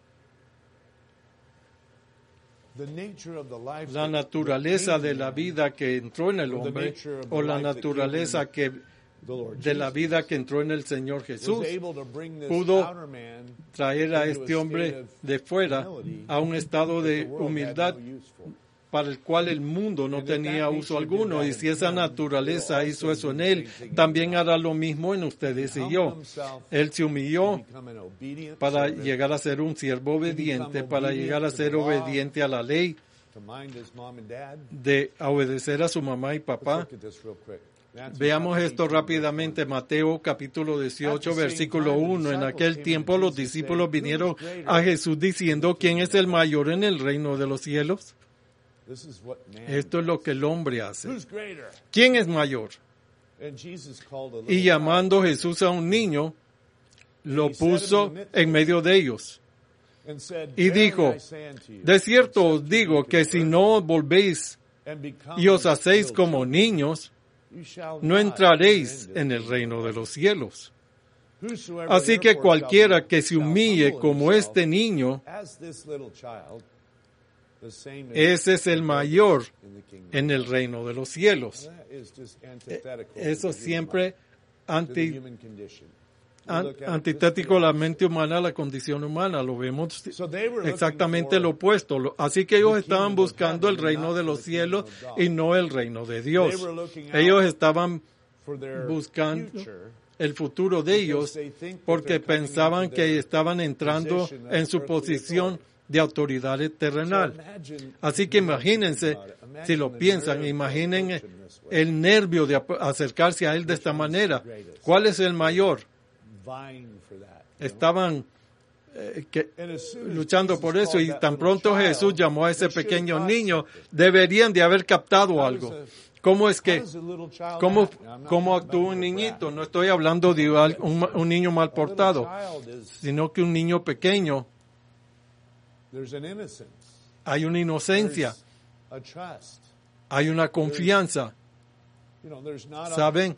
La naturaleza de la vida que entró en el hombre, o la naturaleza que de la vida que entró en el Señor Jesús, pudo traer a este hombre de fuera a un estado de humildad para el cual el mundo no tenía uso alguno. Y si esa naturaleza hizo eso en él, también hará lo mismo en ustedes y yo. Él se humilló para llegar a ser un siervo obediente, para llegar a ser obediente a la ley, de obedecer a su mamá y papá. Veamos esto rápidamente. Mateo capítulo dieciocho, versículo uno. En aquel tiempo los discípulos vinieron a Jesús diciendo: ¿quién es el mayor en el reino de los cielos? Esto es lo que el hombre hace. ¿Quién es mayor? Y llamando Jesús a un niño, lo puso en medio de ellos. Y dijo: de cierto os digo que si no volvéis y os hacéis como niños, no entraréis en el reino de los cielos. Así que cualquiera que se humille como este niño, ese es el mayor en el reino de los cielos. Eso siempre anti, an, antitético a la mente humana, a la condición humana. Lo vemos exactamente lo opuesto. Así que ellos estaban buscando el reino de los cielos y no el reino de Dios. Ellos estaban buscando el futuro de ellos porque pensaban que estaban entrando en su posición de autoridad terrenal. Así que imagínense, si lo piensan, imaginen el nervio de acercarse a él de esta manera. ¿Cuál es el mayor? Estaban eh, que, luchando por eso, y tan pronto Jesús llamó a ese pequeño niño, deberían de haber captado algo. ¿Cómo es que, cómo, cómo actúa un niñito? No estoy hablando de un, un niño mal portado, sino que un niño pequeño. Hay una inocencia, hay una confianza. ¿Saben?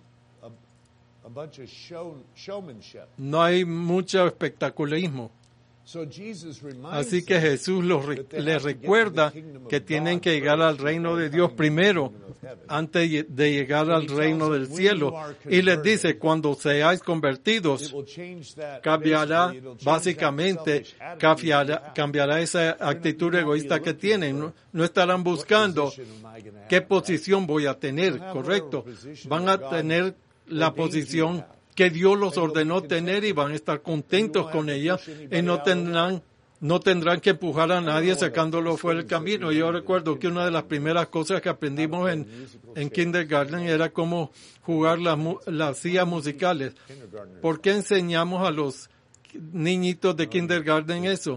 No hay mucho espectacularismo. Así que Jesús los, les recuerda que tienen que llegar al reino de Dios primero, antes de llegar al reino del cielo. Y les dice: cuando seáis convertidos, cambiará, básicamente, cambiará, cambiará esa actitud egoísta que tienen. No, no estarán buscando qué posición voy a tener, correcto. Van a tener la posición que Dios los ordenó tener y van a estar contentos con ella, y no tendrán, no tendrán que empujar a nadie sacándolo fuera del camino. Yo recuerdo que una de las primeras cosas que aprendimos en, en kindergarten era cómo jugar las, las sillas musicales. ¿Por qué enseñamos a los niñitos de kindergarten eso?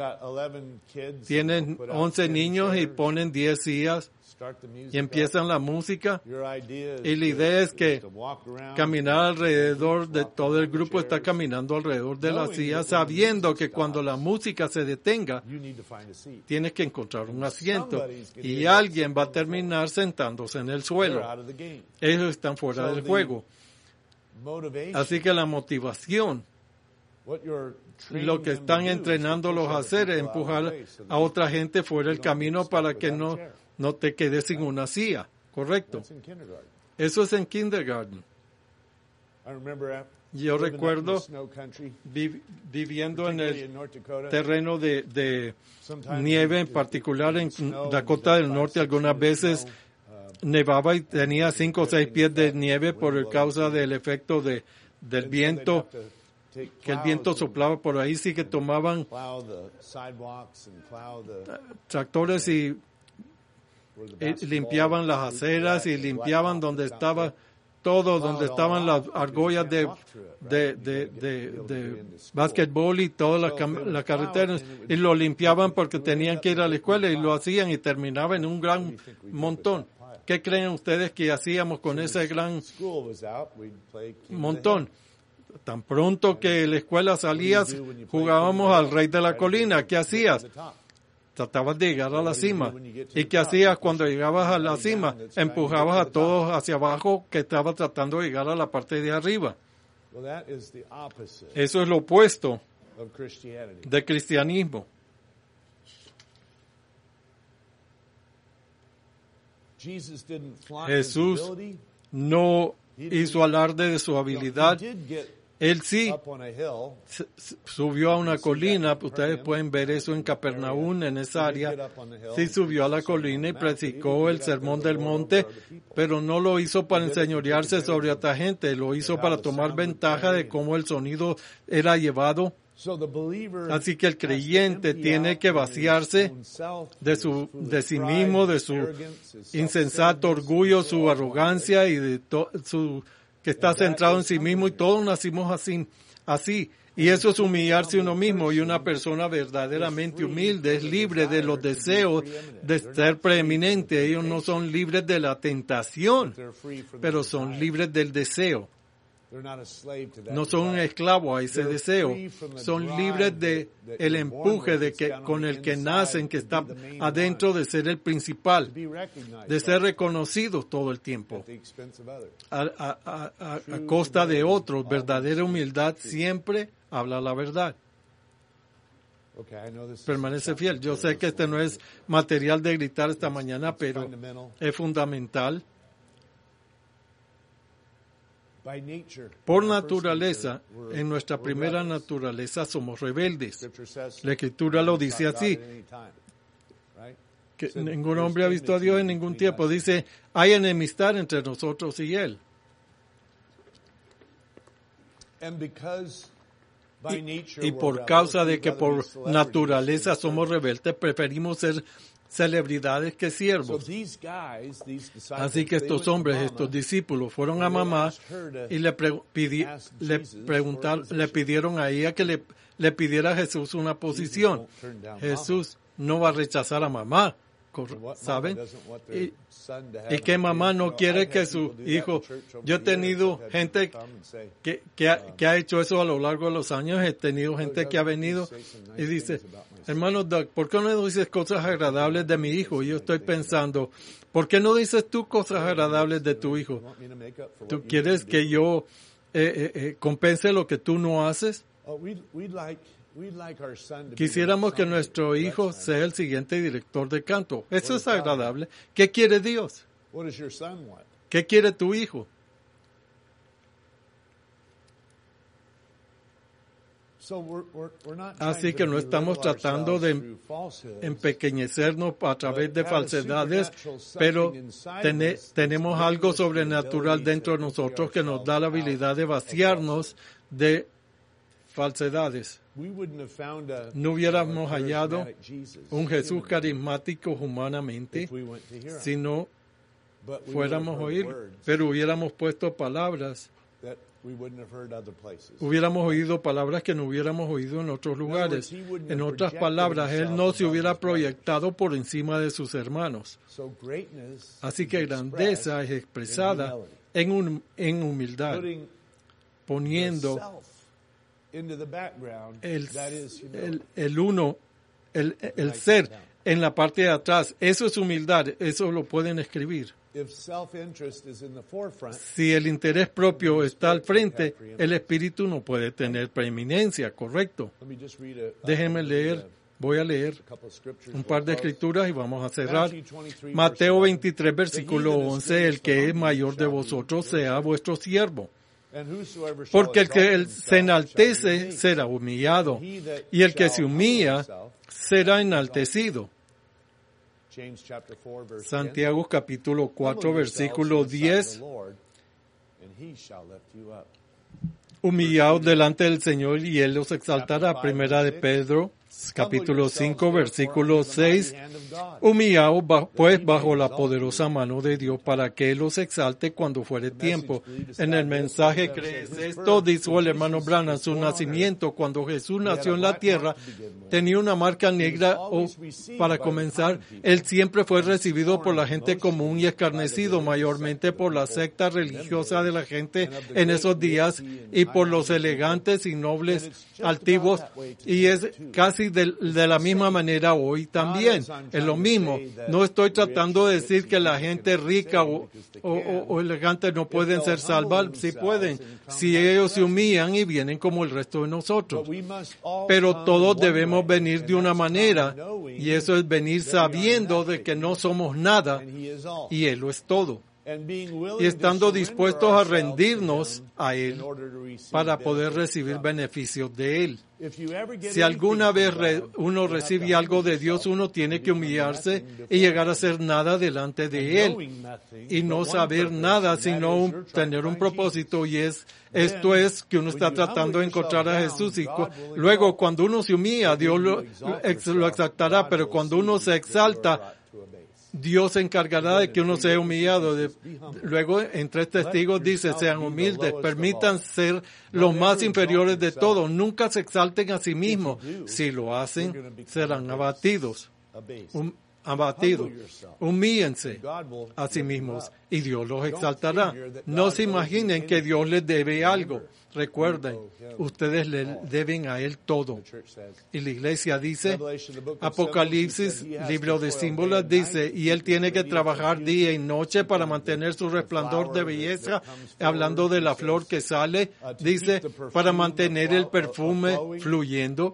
Tienen once niños y ponen diez sillas y empiezan la música, y la idea es que caminar alrededor de todo el grupo está caminando alrededor de la silla, sabiendo que cuando la música se detenga tienes que encontrar un asiento y alguien va a terminar sentándose en el suelo. Ellos están fuera del juego. Así que la motivación, lo que están entrenándolos a hacer, es empujar a otra gente fuera del camino para que no No te quedes sin una silla, ¿correcto? Eso es en kindergarten. Yo recuerdo vi, viviendo en el terreno de, de nieve, en particular en Dakota del Norte. Algunas veces nevaba y tenía cinco o seis pies de nieve por causa del efecto de, del viento, que el viento soplaba por ahí. Sí que tomaban tractores y Y limpiaban las aceras y limpiaban donde estaba todo, donde estaban las argollas de, de, de, de, de básquetbol y todas las, las carreteras, y lo limpiaban porque tenían que ir a la escuela, y lo hacían y terminaba en un gran montón. ¿Qué creen ustedes que hacíamos con ese gran montón? Tan pronto que la escuela salías, jugábamos al rey de la colina. ¿Qué hacías? tratabas de llegar a la cima. ¿Y qué hacías cuando llegabas a la cima? Empujabas a todos hacia abajo que estaban tratando de llegar a la parte de arriba. Eso es lo opuesto del cristianismo. Jesús no hizo alarde de su habilidad. Él sí subió a una colina, ustedes pueden ver eso en Capernaum, en esa área. Sí subió a la colina y predicó el sermón del monte, pero no lo hizo para enseñorearse sobre otra gente, lo hizo para tomar ventaja de cómo el sonido era llevado. Así que el creyente tiene que vaciarse de su, de sí mismo, de su insensato orgullo, su arrogancia y de to, su que está centrado en sí mismo, y todos nacimos así, así. Y eso es humillarse uno mismo, y una persona verdaderamente humilde es libre de los deseos de ser preeminente. Ellos no son libres de la tentación, pero son libres del deseo. No son esclavos a ese deseo, son libres de el empuje de que, con el que nacen, que está adentro de ser el principal, de ser reconocidos todo el tiempo, a, a, a, a, a costa de otros. Verdadera humildad siempre habla la verdad. Permanece fiel. Yo sé que este no es material de gritar esta mañana, pero es fundamental. Por naturaleza, en nuestra primera naturaleza somos rebeldes. La Escritura lo dice así, que ningún hombre ha visto a Dios en ningún tiempo. Dice, hay enemistad entre nosotros y Él. Y, y por causa de que por naturaleza somos rebeldes, preferimos ser celebridades que siervos. Así que estos hombres, estos discípulos, fueron a mamá y le, pre, pidi, le, preguntar, le pidieron a ella que le, le pidiera a Jesús una posición. Jesús no va a rechazar a mamá, ¿saben? Y, y que mamá no quiere que su hijo... Yo he tenido gente que, que, ha, que ha hecho eso a lo largo de los años. He tenido gente que ha venido y dice, hermano Doug, ¿por qué no dices cosas agradables de mi hijo? Y yo estoy pensando, ¿por qué no dices tú cosas agradables de tu hijo? ¿Tú quieres que yo eh, eh, eh, compense lo que tú no haces? Quisiéramos que nuestro hijo sea el siguiente director de canto. Eso es agradable. ¿Qué quiere Dios? ¿Qué quiere tu hijo? Así que no estamos tratando de empequeñecernos a través de falsedades, pero ten, tenemos algo sobrenatural dentro de nosotros que nos da la habilidad de vaciarnos de falsedades. No hubiéramos hallado un Jesús carismático humanamente si no fuéramos a oír, pero hubiéramos puesto palabras, hubiéramos oído palabras que no hubiéramos oído en otros lugares. En otras palabras, Él no se hubiera proyectado por encima de sus hermanos. Así que grandeza es expresada en, un, en humildad, poniendo El, el, el uno, el, el ser en la parte de atrás. Eso es humildad, eso lo pueden escribir. Si el interés propio está al frente, el espíritu no puede tener preeminencia, correcto. Déjenme leer, voy a leer un par de escrituras y vamos a cerrar. Mateo veintitrés, versículo once, el que es mayor de vosotros sea vuestro siervo. Porque el que se enaltece será humillado, y el que se humilla será enaltecido. Santiago capítulo cuatro, versículo diez. Humillaos delante del Señor y Él los exaltará. Primera de Pedro capítulo cinco, versículo seis. Humillaos pues bajo la poderosa mano de Dios para que Él los exalte cuando fuere tiempo. En el mensaje crees esto, dijo el hermano Branham, su nacimiento, cuando Jesús nació en la tierra, tenía una marca negra. O, para comenzar, Él siempre fue recibido por la gente común y escarnecido mayormente por la secta religiosa de la gente en esos días y por los elegantes y nobles altivos, y es casi casi de, de la misma manera hoy también. Es lo mismo. No estoy tratando de decir que la gente rica o, o, o, o elegante no pueden ser salvados. Sí pueden, si ellos se humillan y vienen como el resto de nosotros. Pero todos debemos venir de una manera, y eso es venir sabiendo de que no somos nada y Él lo es todo. Y estando dispuestos a rendirnos a Él para poder recibir beneficios de Él. Si alguna vez re, uno recibe algo de Dios, uno tiene que humillarse y llegar a ser nada delante de Él. Y no saber nada, sino un, tener un propósito, y es esto es que uno está tratando de encontrar a Jesús. Y cu- luego, cuando uno se humilla, Dios lo, lo, ex, lo exaltará, pero cuando uno se exalta, Dios se encargará de que uno sea humillado. De, luego, en tres testigos dice, sean humildes, permitan ser los más inferiores de todos, nunca se exalten a sí mismos. Si lo hacen, serán abatidos. Um, abatidos. Humíllense a sí mismos y Dios los exaltará. No se imaginen que Dios les debe algo. Recuerden, ustedes le deben a Él todo. Y la iglesia dice, Apocalipsis, libro de símbolos, dice, y Él tiene que trabajar día y noche para mantener su resplandor de belleza, hablando de la flor que sale, dice, para mantener el perfume fluyendo.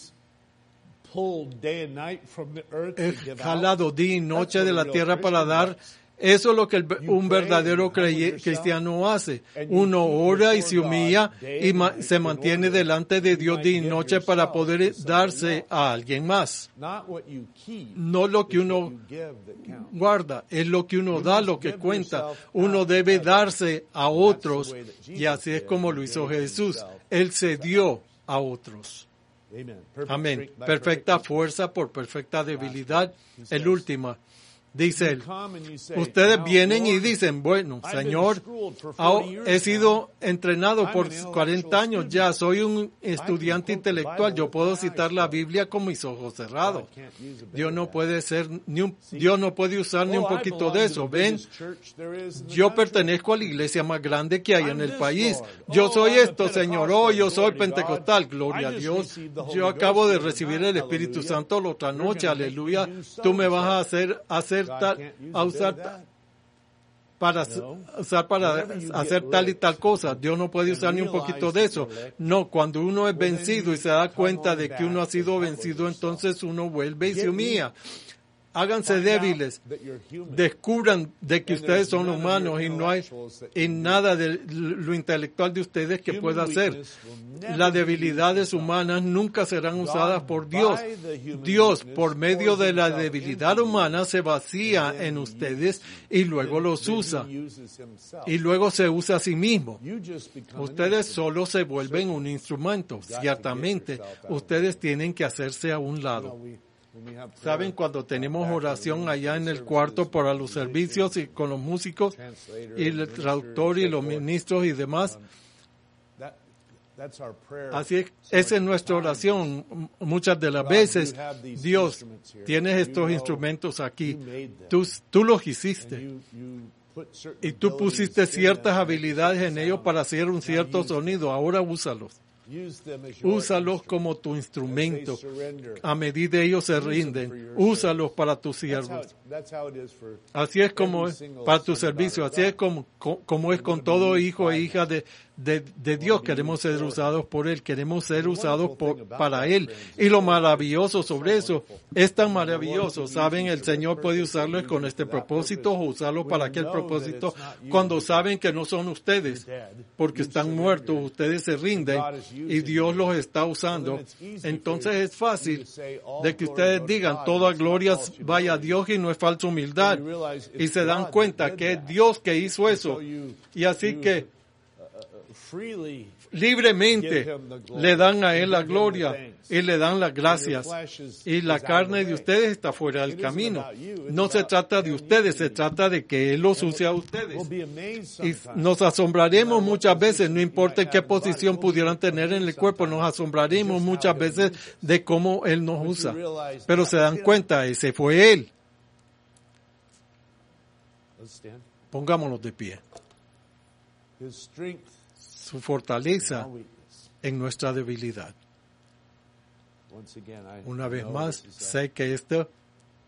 Es jalado día y noche de la tierra para dar. Eso es lo que el, un verdadero crey, cristiano hace. Uno ora y se humilla y ma, se mantiene delante de Dios día y noche para poder darse a alguien más. No lo que uno guarda, es lo que uno da, lo que cuenta. Uno debe darse a otros, y así es como lo hizo Jesús. Él se dio a otros. Amén. Perfecta fuerza por perfecta debilidad. El último. Dice él, ustedes vienen y dicen, bueno, Señor, he sido entrenado por cuarenta años ya, soy un estudiante intelectual, yo puedo citar la Biblia con mis ojos cerrados. Dios no puede ser, ni un, Dios no puede usar ni un poquito de eso. Ven, yo pertenezco a la iglesia más grande que hay en el país. Yo soy esto, Señor, oh, yo soy pentecostal, gloria a Dios. Yo acabo de recibir el Espíritu Santo la otra noche, aleluya. Tú me vas a hacer, hacer Tal, a usar para usar para hacer tal y tal cosa. Dios no puede usar ni un poquito de eso. No, cuando uno es vencido y se da cuenta de que uno ha sido vencido, entonces uno vuelve y se humilla. Háganse débiles, descubran de que ustedes son humanos y no hay en nada de lo intelectual de ustedes que pueda hacer. Las debilidades humanas nunca serán usadas por Dios. Dios, por medio de la debilidad humana, se vacía en ustedes y luego los usa. Y luego se usa a sí mismo. Ustedes solo se vuelven un instrumento. Ciertamente, ustedes tienen que hacerse a un lado. ¿Saben? Cuando tenemos oración allá en el cuarto para los servicios y con los músicos y el traductor y los ministros y demás, así es, esa es nuestra oración. Muchas de las veces, Dios, tienes estos instrumentos aquí, tú, tú los hiciste y tú pusiste ciertas habilidades en ellos para hacer un cierto sonido, ahora úsalos. Úsalos como tu instrumento. A medida ellos se rinden, úsalos para tus siervos. Así es como es para tu servicio. Así es como, como es con todo hijo e hija de, de, de Dios. Queremos ser usados por Él. Queremos ser usados por, para Él. Y lo maravilloso sobre eso es tan maravilloso. Saben, el Señor puede usarlos con este propósito o usarlos para aquel propósito cuando saben que no son ustedes, porque están muertos. Ustedes se rinden y Dios los está usando. Entonces es fácil de que ustedes digan toda gloria vaya a Dios y no es falsa humildad, y se dan cuenta que es Dios que hizo eso, y así que libremente le dan a Él la gloria y le dan las gracias, y la carne de ustedes está fuera del camino. No se trata de ustedes, se trata de que Él los use a ustedes. Y nos asombraremos muchas veces, no importa en qué posición pudieran tener en el cuerpo, nos asombraremos muchas veces de cómo Él nos usa. Pero se dan cuenta, ese fue Él. Pongámonos de pie. Su fortaleza en nuestra debilidad. once again, I Una vez know más, this is sé que esto a-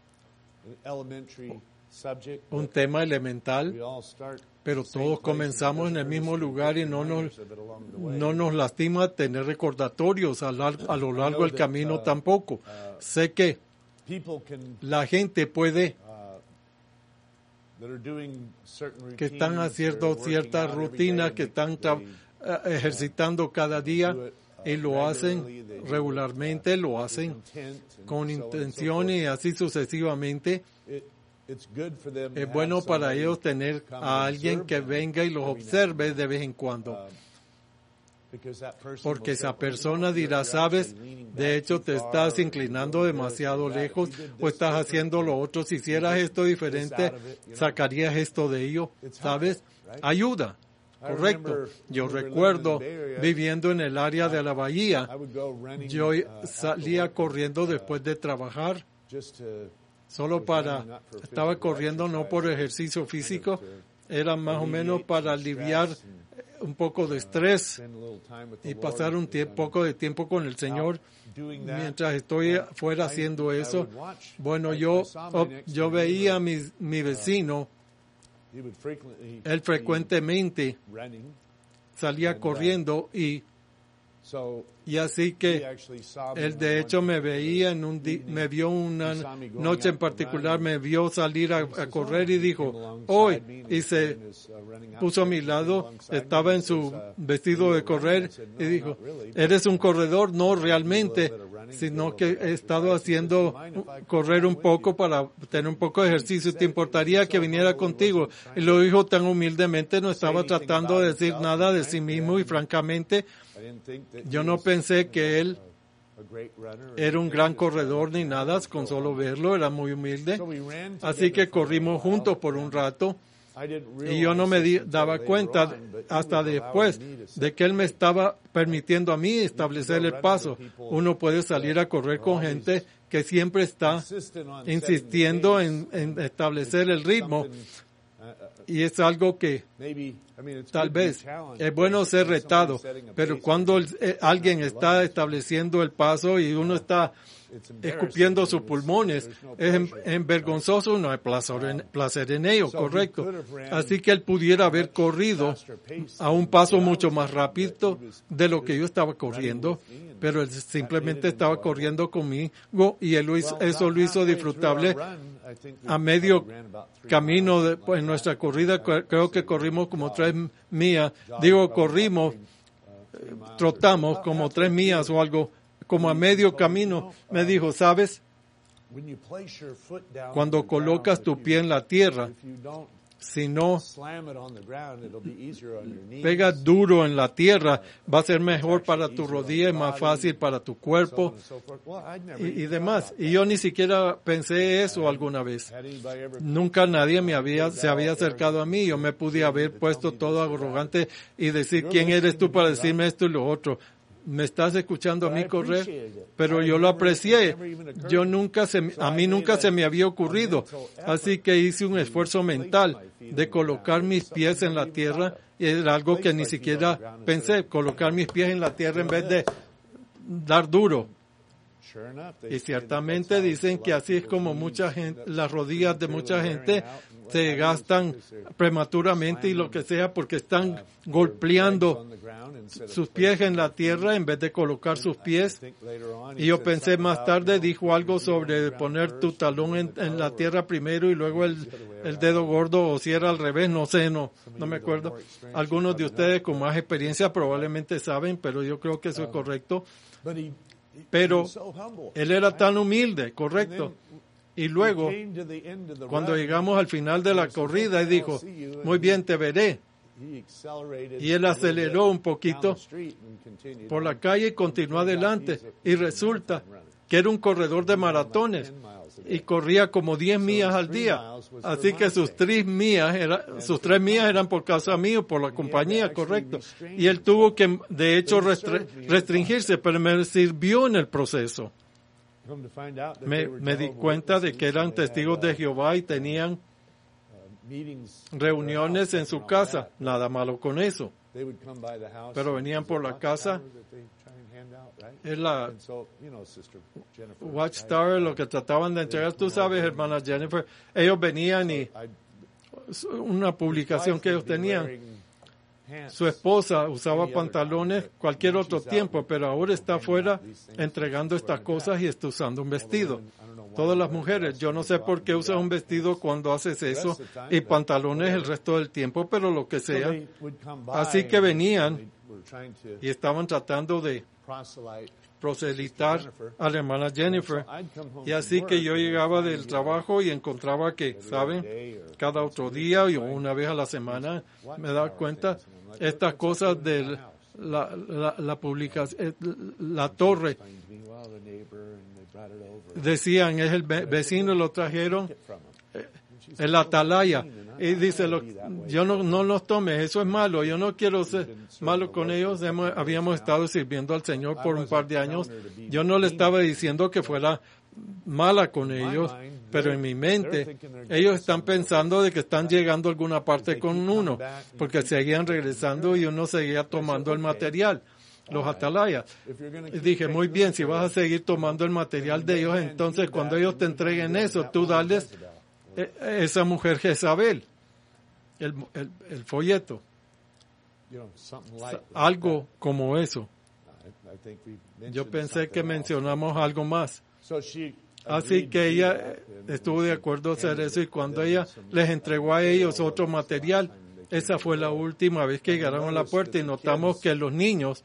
an elementary subject, es un but tema we elemental, all start pero the same todos place, and comenzamos en el doesn't mismo hurt us to lugar y get no nos, reminders of it along the way. no nos lastima tener recordatorios a, lar- a lo largo del camino tampoco. Sé que People can, la gente puede, uh, that are doing certain que están routines, haciendo they're working ciertas out every rutinas, day, que and están they- tra- eh, ejercitando cada día do it, uh, y lo hacen regularly, they do it, regularmente, uh, lo with hacen intent and con so on and so intención y así sucesivamente. forth. It- it's good for them to Es have bueno para somebody ellos tener come a and alguien observe que them venga y los every now and observe then. de vez en cuando. Uh, because that person Porque will say, esa "Well, persona you're- dirá, you're sabes, actually leaning de back hecho too te far, estás or you're inclinando doing demasiado this or that. lejos If you did o this estás different, haciendo lo otro. Si hicieras esto diferente, out of it, you know. sacarías esto de ello, It's ¿sabes? helpful, right? Ayuda, I correcto. remember- Yo remember recuerdo living in the Bay Area, viviendo en el área de la bahía, I would go running, yo uh, after salía work, corriendo uh, después de trabajar, just to- solo was para, running not for estaba physical corriendo no exercise, por but ejercicio físico, kind of to era más o menos alleviate para some aliviar stress and, un poco de estrés spend a little time with the y Lord pasar un as tie- I'm poco de tiempo con el Señor. out doing that. Mientras estoy Uh, fuera I- haciendo I eso, would watch- bueno, I- yo, I saw my oh, next yo door veía a neighbor. mi, mi vecino, He would frequently él be frecuentemente running. salía And, uh, corriendo y, So y así he que actually saw me él on de one hecho me particular veía en un di- evening. me vio una He saw me going noche en out to particular, run. me vio salir a, He a says, correr "Oh," y he dijo, came alongside hoy, me and y his se friend is, uh, running out puso a mi there. He lado, came alongside estaba me en su and says, uh, vestido "Are de you correr running?" I said, y "No, dijo, not really, but ¿eres un corredor? No I do a realmente, little bit of running, sino do a little que bit of he estado exercise. haciendo He says, "Do you mind if I come correr un with poco you?" para tener un poco de ejercicio. ¿Te importaría que viniera contigo? Y lo dijo tan humildemente, no estaba tratando de decir nada de sí mismo y francamente I didn't think that he yo no was, pensé you que know, él a great runner or era un anything, gran just, corredor uh, ni nada, con solo verlo, era muy humilde. So we ran Así together que for a corrimos while. juntos por un rato I didn't y yo no me di- realize this daba until cuenta later on, but he hasta was después allowing me to de set que él me estaba permitiendo a mí establecer el paso. Uno puede salir a correr con gente que siempre está insistent on setting the insistiendo pace. en, en establecer el ritmo Something, uh, uh, y es algo que maybe, I mean, it's tal good to be vez challenged, es bueno but ser when retado, somebody's setting a pero pace, cuando el- eh, alguien it's está estableciendo el paso y uno está it's embarrassing, escupiendo sus there's- pulmones, there's no es en- pleasure. en vergonzoso, no hay placer en, placer en ello, So he correcto. could have ran Así que él pudiera haber much corrido faster pace a un than paso what I mucho was más doing, rápido but he was de lo que just yo estaba running corriendo, with me, and pero él that made simplemente it estaba enjoyable. corriendo conmigo y él lo hizo- Well, eso about lo hizo halfway disfrutable. through our run, I think we A medio probably ran about three camino miles, de, something like en that. nuestra corrida, Uh, cre- creo que so corrimos como jog- tres millas, jog digo probably corrimos, about three, uh, three miles or trotamos so. como About tres halfway millas through, o algo, como a medio camino, me dijo, ¿sabes? when you place your foot down Cuando on the ground, colocas if tu you- pie en la tierra, if you don't si no slam it on the ground, it'll be easier on your knees. pega duro en la tierra, va a ser mejor para tu rodilla y más fácil para tu so on cuerpo and so forth. Well, I'd never y, y even demás. thought Y about yo ni siquiera pensé eso alguna vez. that. Had anybody ever- Nunca nadie me había, se había acercado a mí. Yo me pude haber puesto todo arrogante y decir, ¿quién eres tú para decirme esto y lo otro? ¿Me estás escuchando a mí correr? Pero yo lo aprecié. Yo nunca se, a mí nunca se me había ocurrido. Así que hice un esfuerzo mental de colocar mis pies en la tierra y era algo que ni siquiera pensé, colocar mis pies en la tierra en vez de dar duro. Sure enough, they Y say that ciertamente that's how dicen que así es como mucha gente, las rodillas de mucha gente se gastan prematuramente y lo que sea porque están golpeando sus pies en la tierra en vez de colocar sus pies. Y yo pensé más tarde, dijo algo sobre poner tu talón en, en la tierra primero y luego el, el dedo gordo, o si era al revés, no sé, no, no me acuerdo. Algunos de ustedes con más experiencia probablemente saben, pero yo creo que eso es correcto. Pero él era tan humilde, correcto. Y luego, cuando llegamos al final de la corrida, él dijo, muy bien, te veré. Y él aceleró un poquito por la calle y continuó adelante. Y resulta que era un corredor de maratones y corría como diez millas al día. Así que sus tres millas, era, sus tres millas eran por causa mío, por la compañía, correcto. Y él tuvo que, de hecho, restri- restringirse, pero me sirvió en el proceso. Me, me di cuenta de que eran testigos de Jehová y tenían reuniones en su casa. Nada malo con eso. they would come by the house. Pero venían por la casa. Es la And so, you know, Sister Jennifer, Watchtower, lo que trataban de entregar, tú sabes, hermana Jennifer, ellos venían y una publicación que ellos tenían, su esposa usaba pantalones cualquier otro tiempo, pero ahora está afuera entregando estas cosas y está usando un vestido. Todas las mujeres, yo no sé por qué usas un vestido cuando haces eso y pantalones el resto del tiempo, pero lo que sea. Así que venían y estaban tratando de proselitar a la hermana Jennifer. Y así que yo llegaba del trabajo y encontraba que, ¿saben? Cada otro día o una vez a la semana me daba cuenta estas cosas de la, la, la publicación, la torre. Decían, es el vecino, lo trajeron, el atalaya. Y dice, lo, yo no, no los tomes, eso es malo, yo no quiero ser malo con ellos. Hemos, habíamos estado sirviendo al Señor por un par de años. Yo no le estaba diciendo que fuera mala con ellos, pero en mi mente, ellos están pensando de que están llegando a alguna parte con uno, porque seguían regresando y uno seguía tomando el material. Los atalayas. Y dije, muy bien, si vas a seguir tomando el material de ellos, entonces cuando ellos te entreguen eso, tú dales esa mujer Jezabel, el, el, el folleto, algo como eso. Yo pensé que mencionamos algo más. Así que ella estuvo de acuerdo a hacer eso, y cuando ella les entregó a ellos otro material, esa fue la última vez que llegaron a la puerta, y notamos que los niños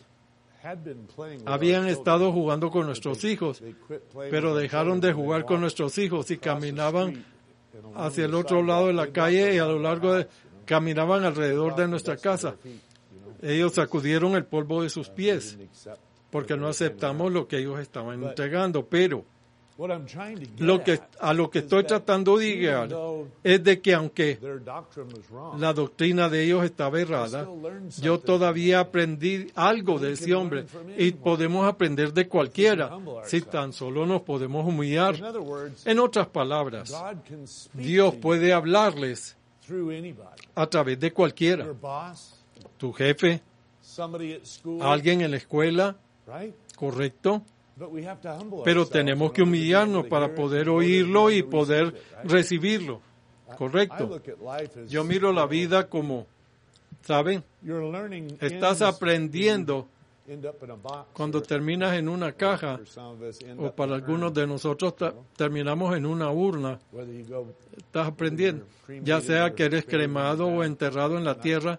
habían estado jugando con nuestros hijos, pero dejaron de jugar con nuestros hijos y caminaban hacia el otro lado de la calle y a lo largo de, caminaban alrededor de nuestra casa. Ellos sacudieron el polvo de sus pies porque no aceptamos lo que ellos estaban entregando, pero lo que, a lo que estoy tratando de llegar es de que aunque la doctrina de ellos estaba errada, yo todavía aprendí algo de ese hombre, y podemos aprender de cualquiera si tan solo nos podemos humillar. En otras palabras, Dios puede hablarles a través de cualquiera. Tu jefe, alguien en la escuela, correcto. Pero tenemos que humillarnos para poder oírlo y poder recibirlo. Correcto. Yo miro la vida como, ¿saben? Estás aprendiendo cuando terminas en una caja, o para algunos de nosotros ta- terminamos en una urna. Estás aprendiendo, ya sea que eres cremado o enterrado en la tierra.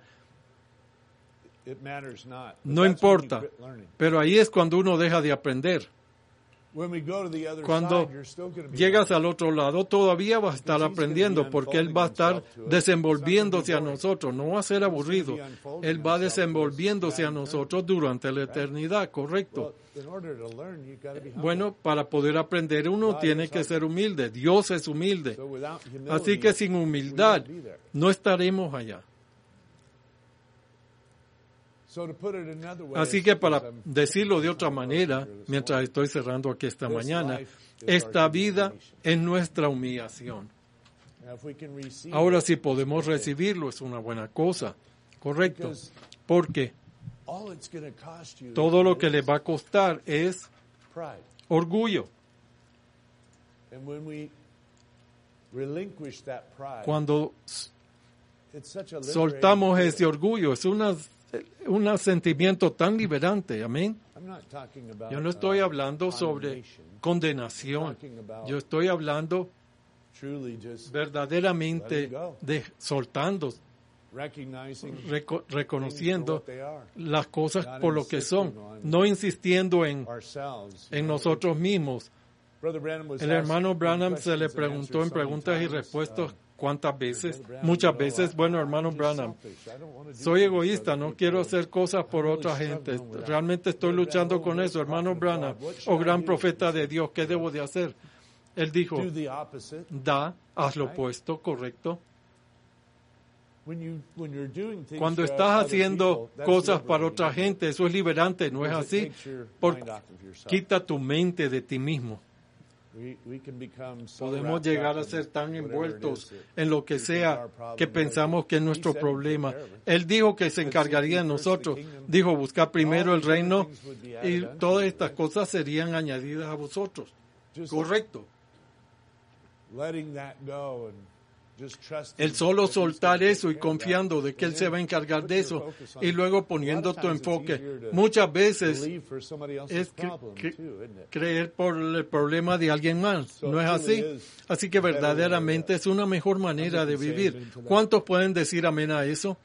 No importa, pero ahí es cuando uno deja de aprender. Cuando llegas al otro lado, todavía vas a estar aprendiendo, porque Él va a estar desenvolviéndose a nosotros. No va a ser aburrido. Él va desenvolviéndose a nosotros durante la eternidad, ¿correcto? Bueno, para poder aprender uno tiene que ser humilde. Dios es humilde. Así que sin humildad no estaremos allá. Así que para decirlo de otra manera, mientras estoy cerrando aquí esta mañana, esta vida es nuestra humillación. Ahora, si podemos recibirlo, es una buena cosa, correcto, porque todo lo que le va a costar es orgullo. Cuando soltamos ese orgullo, es una un sentimiento tan liberante, amén. Yo no estoy hablando sobre condenación, yo estoy hablando verdaderamente de soltando, reco- reconociendo las cosas por lo que son, no insistiendo en, en nosotros mismos. El hermano Branham se le preguntó en preguntas y respuestas cuántas veces, muchas veces, bueno, hermano Branham, soy egoísta, no quiero hacer cosas por otra gente, realmente estoy luchando con eso, hermano Branham, oh gran profeta de Dios, ¿qué debo de hacer? Él dijo, da, haz lo opuesto, correcto. Cuando estás haciendo cosas para otra gente, eso es liberante, ¿no es así? Porque quita tu mente de ti mismo. Podemos llegar a ser tan envueltos en lo que sea que pensamos que es nuestro problema. Él dijo que se encargaría de nosotros. Dijo, buscar primero el reino y todas estas cosas serían añadidas a vosotros. Correcto. El solo soltar eso y confiando de que Él se va a encargar de eso y luego poniendo tu enfoque. Muchas veces es cre- cre- creer por el problema de alguien más. ¿No es así? Así que verdaderamente es una mejor manera de vivir. ¿Cuántos pueden decir amén a eso?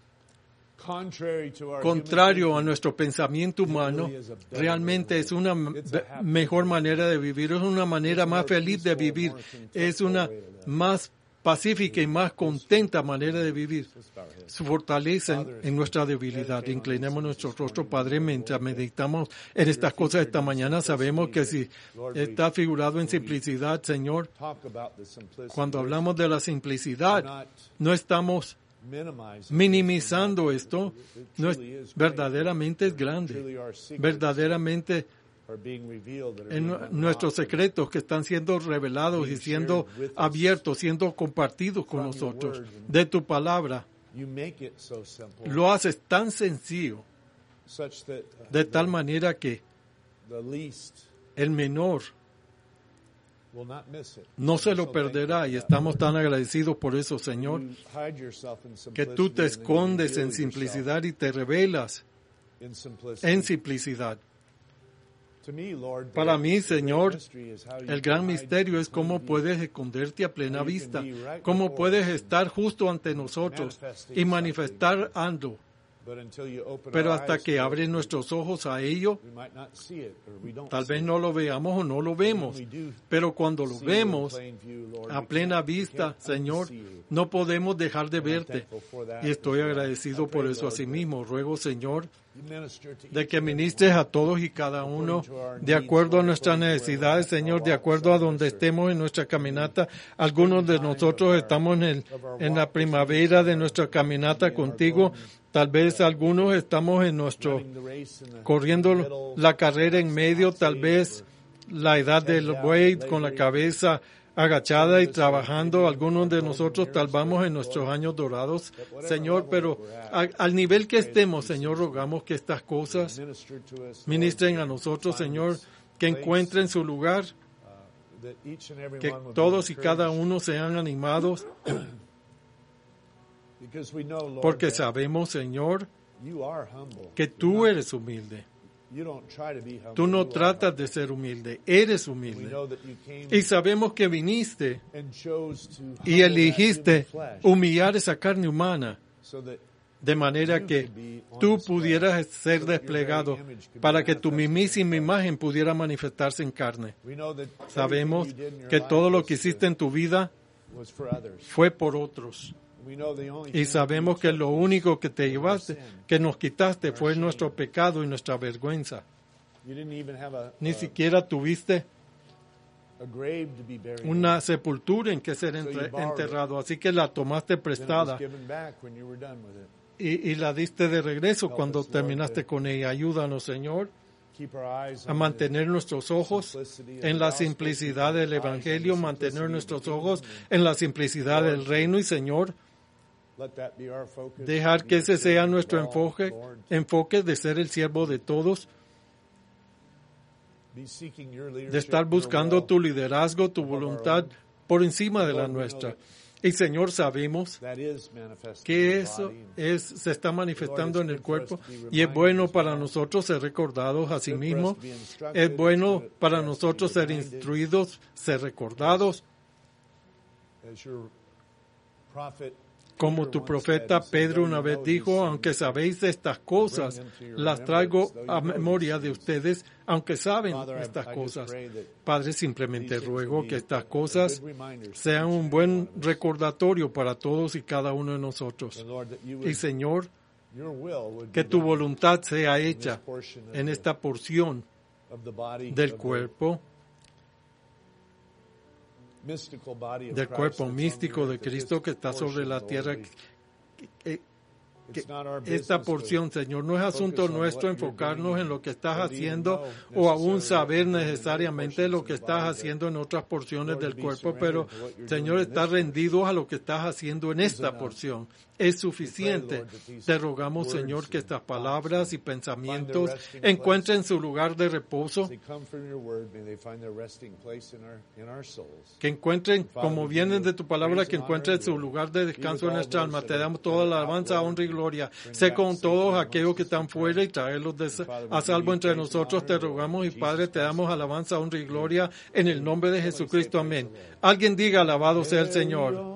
Contrario a nuestro pensamiento humano, realmente es una me- mejor manera de vivir, es una manera más feliz de vivir, es una más pacífica y más contenta manera de vivir. Se fortalece en nuestra debilidad. Inclinemos nuestro rostro, Padre, mientras meditamos en estas cosas esta mañana. Sabemos que si está figurado en simplicidad, Señor, cuando hablamos de la simplicidad, no estamos minimizando esto. No es, verdaderamente es grande. Verdaderamente en nuestros secretos que están siendo revelados y siendo abiertos, siendo compartidos con nosotros de tu palabra. Lo haces tan sencillo, de tal manera que el menor no se lo perderá, y estamos tan agradecidos por eso, Señor, que tú te escondes en simplicidad y te revelas en simplicidad. Para mí, Señor, el gran misterio es cómo puedes esconderte a plena vista, cómo puedes estar justo ante nosotros y manifestar algo. Pero hasta que abres nuestros ojos a ello, tal vez no lo veamos o no lo vemos. Pero cuando lo vemos a plena vista, Señor, no podemos dejar de verte. Y estoy agradecido por eso a sí mismo. Ruego, Señor, de que ministres a todos y cada uno de acuerdo a nuestras necesidades, Señor, de acuerdo a donde estemos en nuestra caminata. Algunos de nosotros estamos en, el, en la primavera de nuestra caminata contigo. Tal vez algunos estamos en nuestro, corriendo la carrera en medio, tal vez la edad del buey con la cabeza agachada y trabajando. Algunos de nosotros tal vamos en nuestros años dorados, Señor, pero a, al nivel que estemos, Señor, rogamos que estas cosas ministren a nosotros, Señor, que encuentren su lugar, que todos y cada uno sean animados, porque sabemos, Señor, que tú eres humilde. Tú no tratas de ser humilde, eres humilde. Y sabemos que viniste y elegiste humillar esa carne humana, de manera que tú pudieras ser desplegado para que tu mismísima imagen pudiera manifestarse en carne. Sabemos que todo lo que hiciste en tu vida fue por otros. Y sabemos que lo único que te llevaste, que nos quitaste, fue nuestro pecado y nuestra vergüenza. Ni siquiera tuviste una sepultura en que ser enterrado, así que la tomaste prestada y, y la diste de regreso cuando terminaste con ella. Ayúdanos, Señor, a mantener nuestros ojos en la simplicidad del Evangelio, mantener nuestros ojos en la simplicidad del reino, y, Señor, dejar que ese sea nuestro enfoque, enfoque de ser el siervo de todos, de estar buscando tu liderazgo, tu voluntad por encima de la nuestra. Y, Señor, sabemos que eso es, se está manifestando en el cuerpo, y es bueno para nosotros ser recordados a sí mismos. Es bueno para nosotros ser instruidos, ser recordados. Como tu profeta Pedro una vez dijo, aunque sabéis de estas cosas, las traigo a memoria de ustedes, aunque saben estas cosas. Padre, simplemente ruego que estas cosas sean un buen recordatorio para todos y cada uno de nosotros. Y, Señor, que tu voluntad sea hecha en esta porción del cuerpo, del cuerpo místico de Cristo que está sobre la tierra, que esta porción, Señor. No es asunto nuestro enfocarnos en lo que estás haciendo o aún saber necesariamente lo que estás haciendo en otras porciones del cuerpo, pero, Señor, estar rendidos a lo que estás haciendo en esta porción. Es suficiente. Te rogamos, Señor, que estas palabras y pensamientos encuentren su lugar de reposo, que encuentren, como vienen de tu palabra, que encuentren su lugar de descanso en nuestra alma. Te damos toda la alabanza, honra y gloria. Sé con todos aquellos que están fuera y traerlos de, a salvo entre nosotros. Te rogamos y Padre, te damos alabanza, honra y gloria en el nombre de Jesucristo. Amén. Alguien diga, alabado sea el Señor.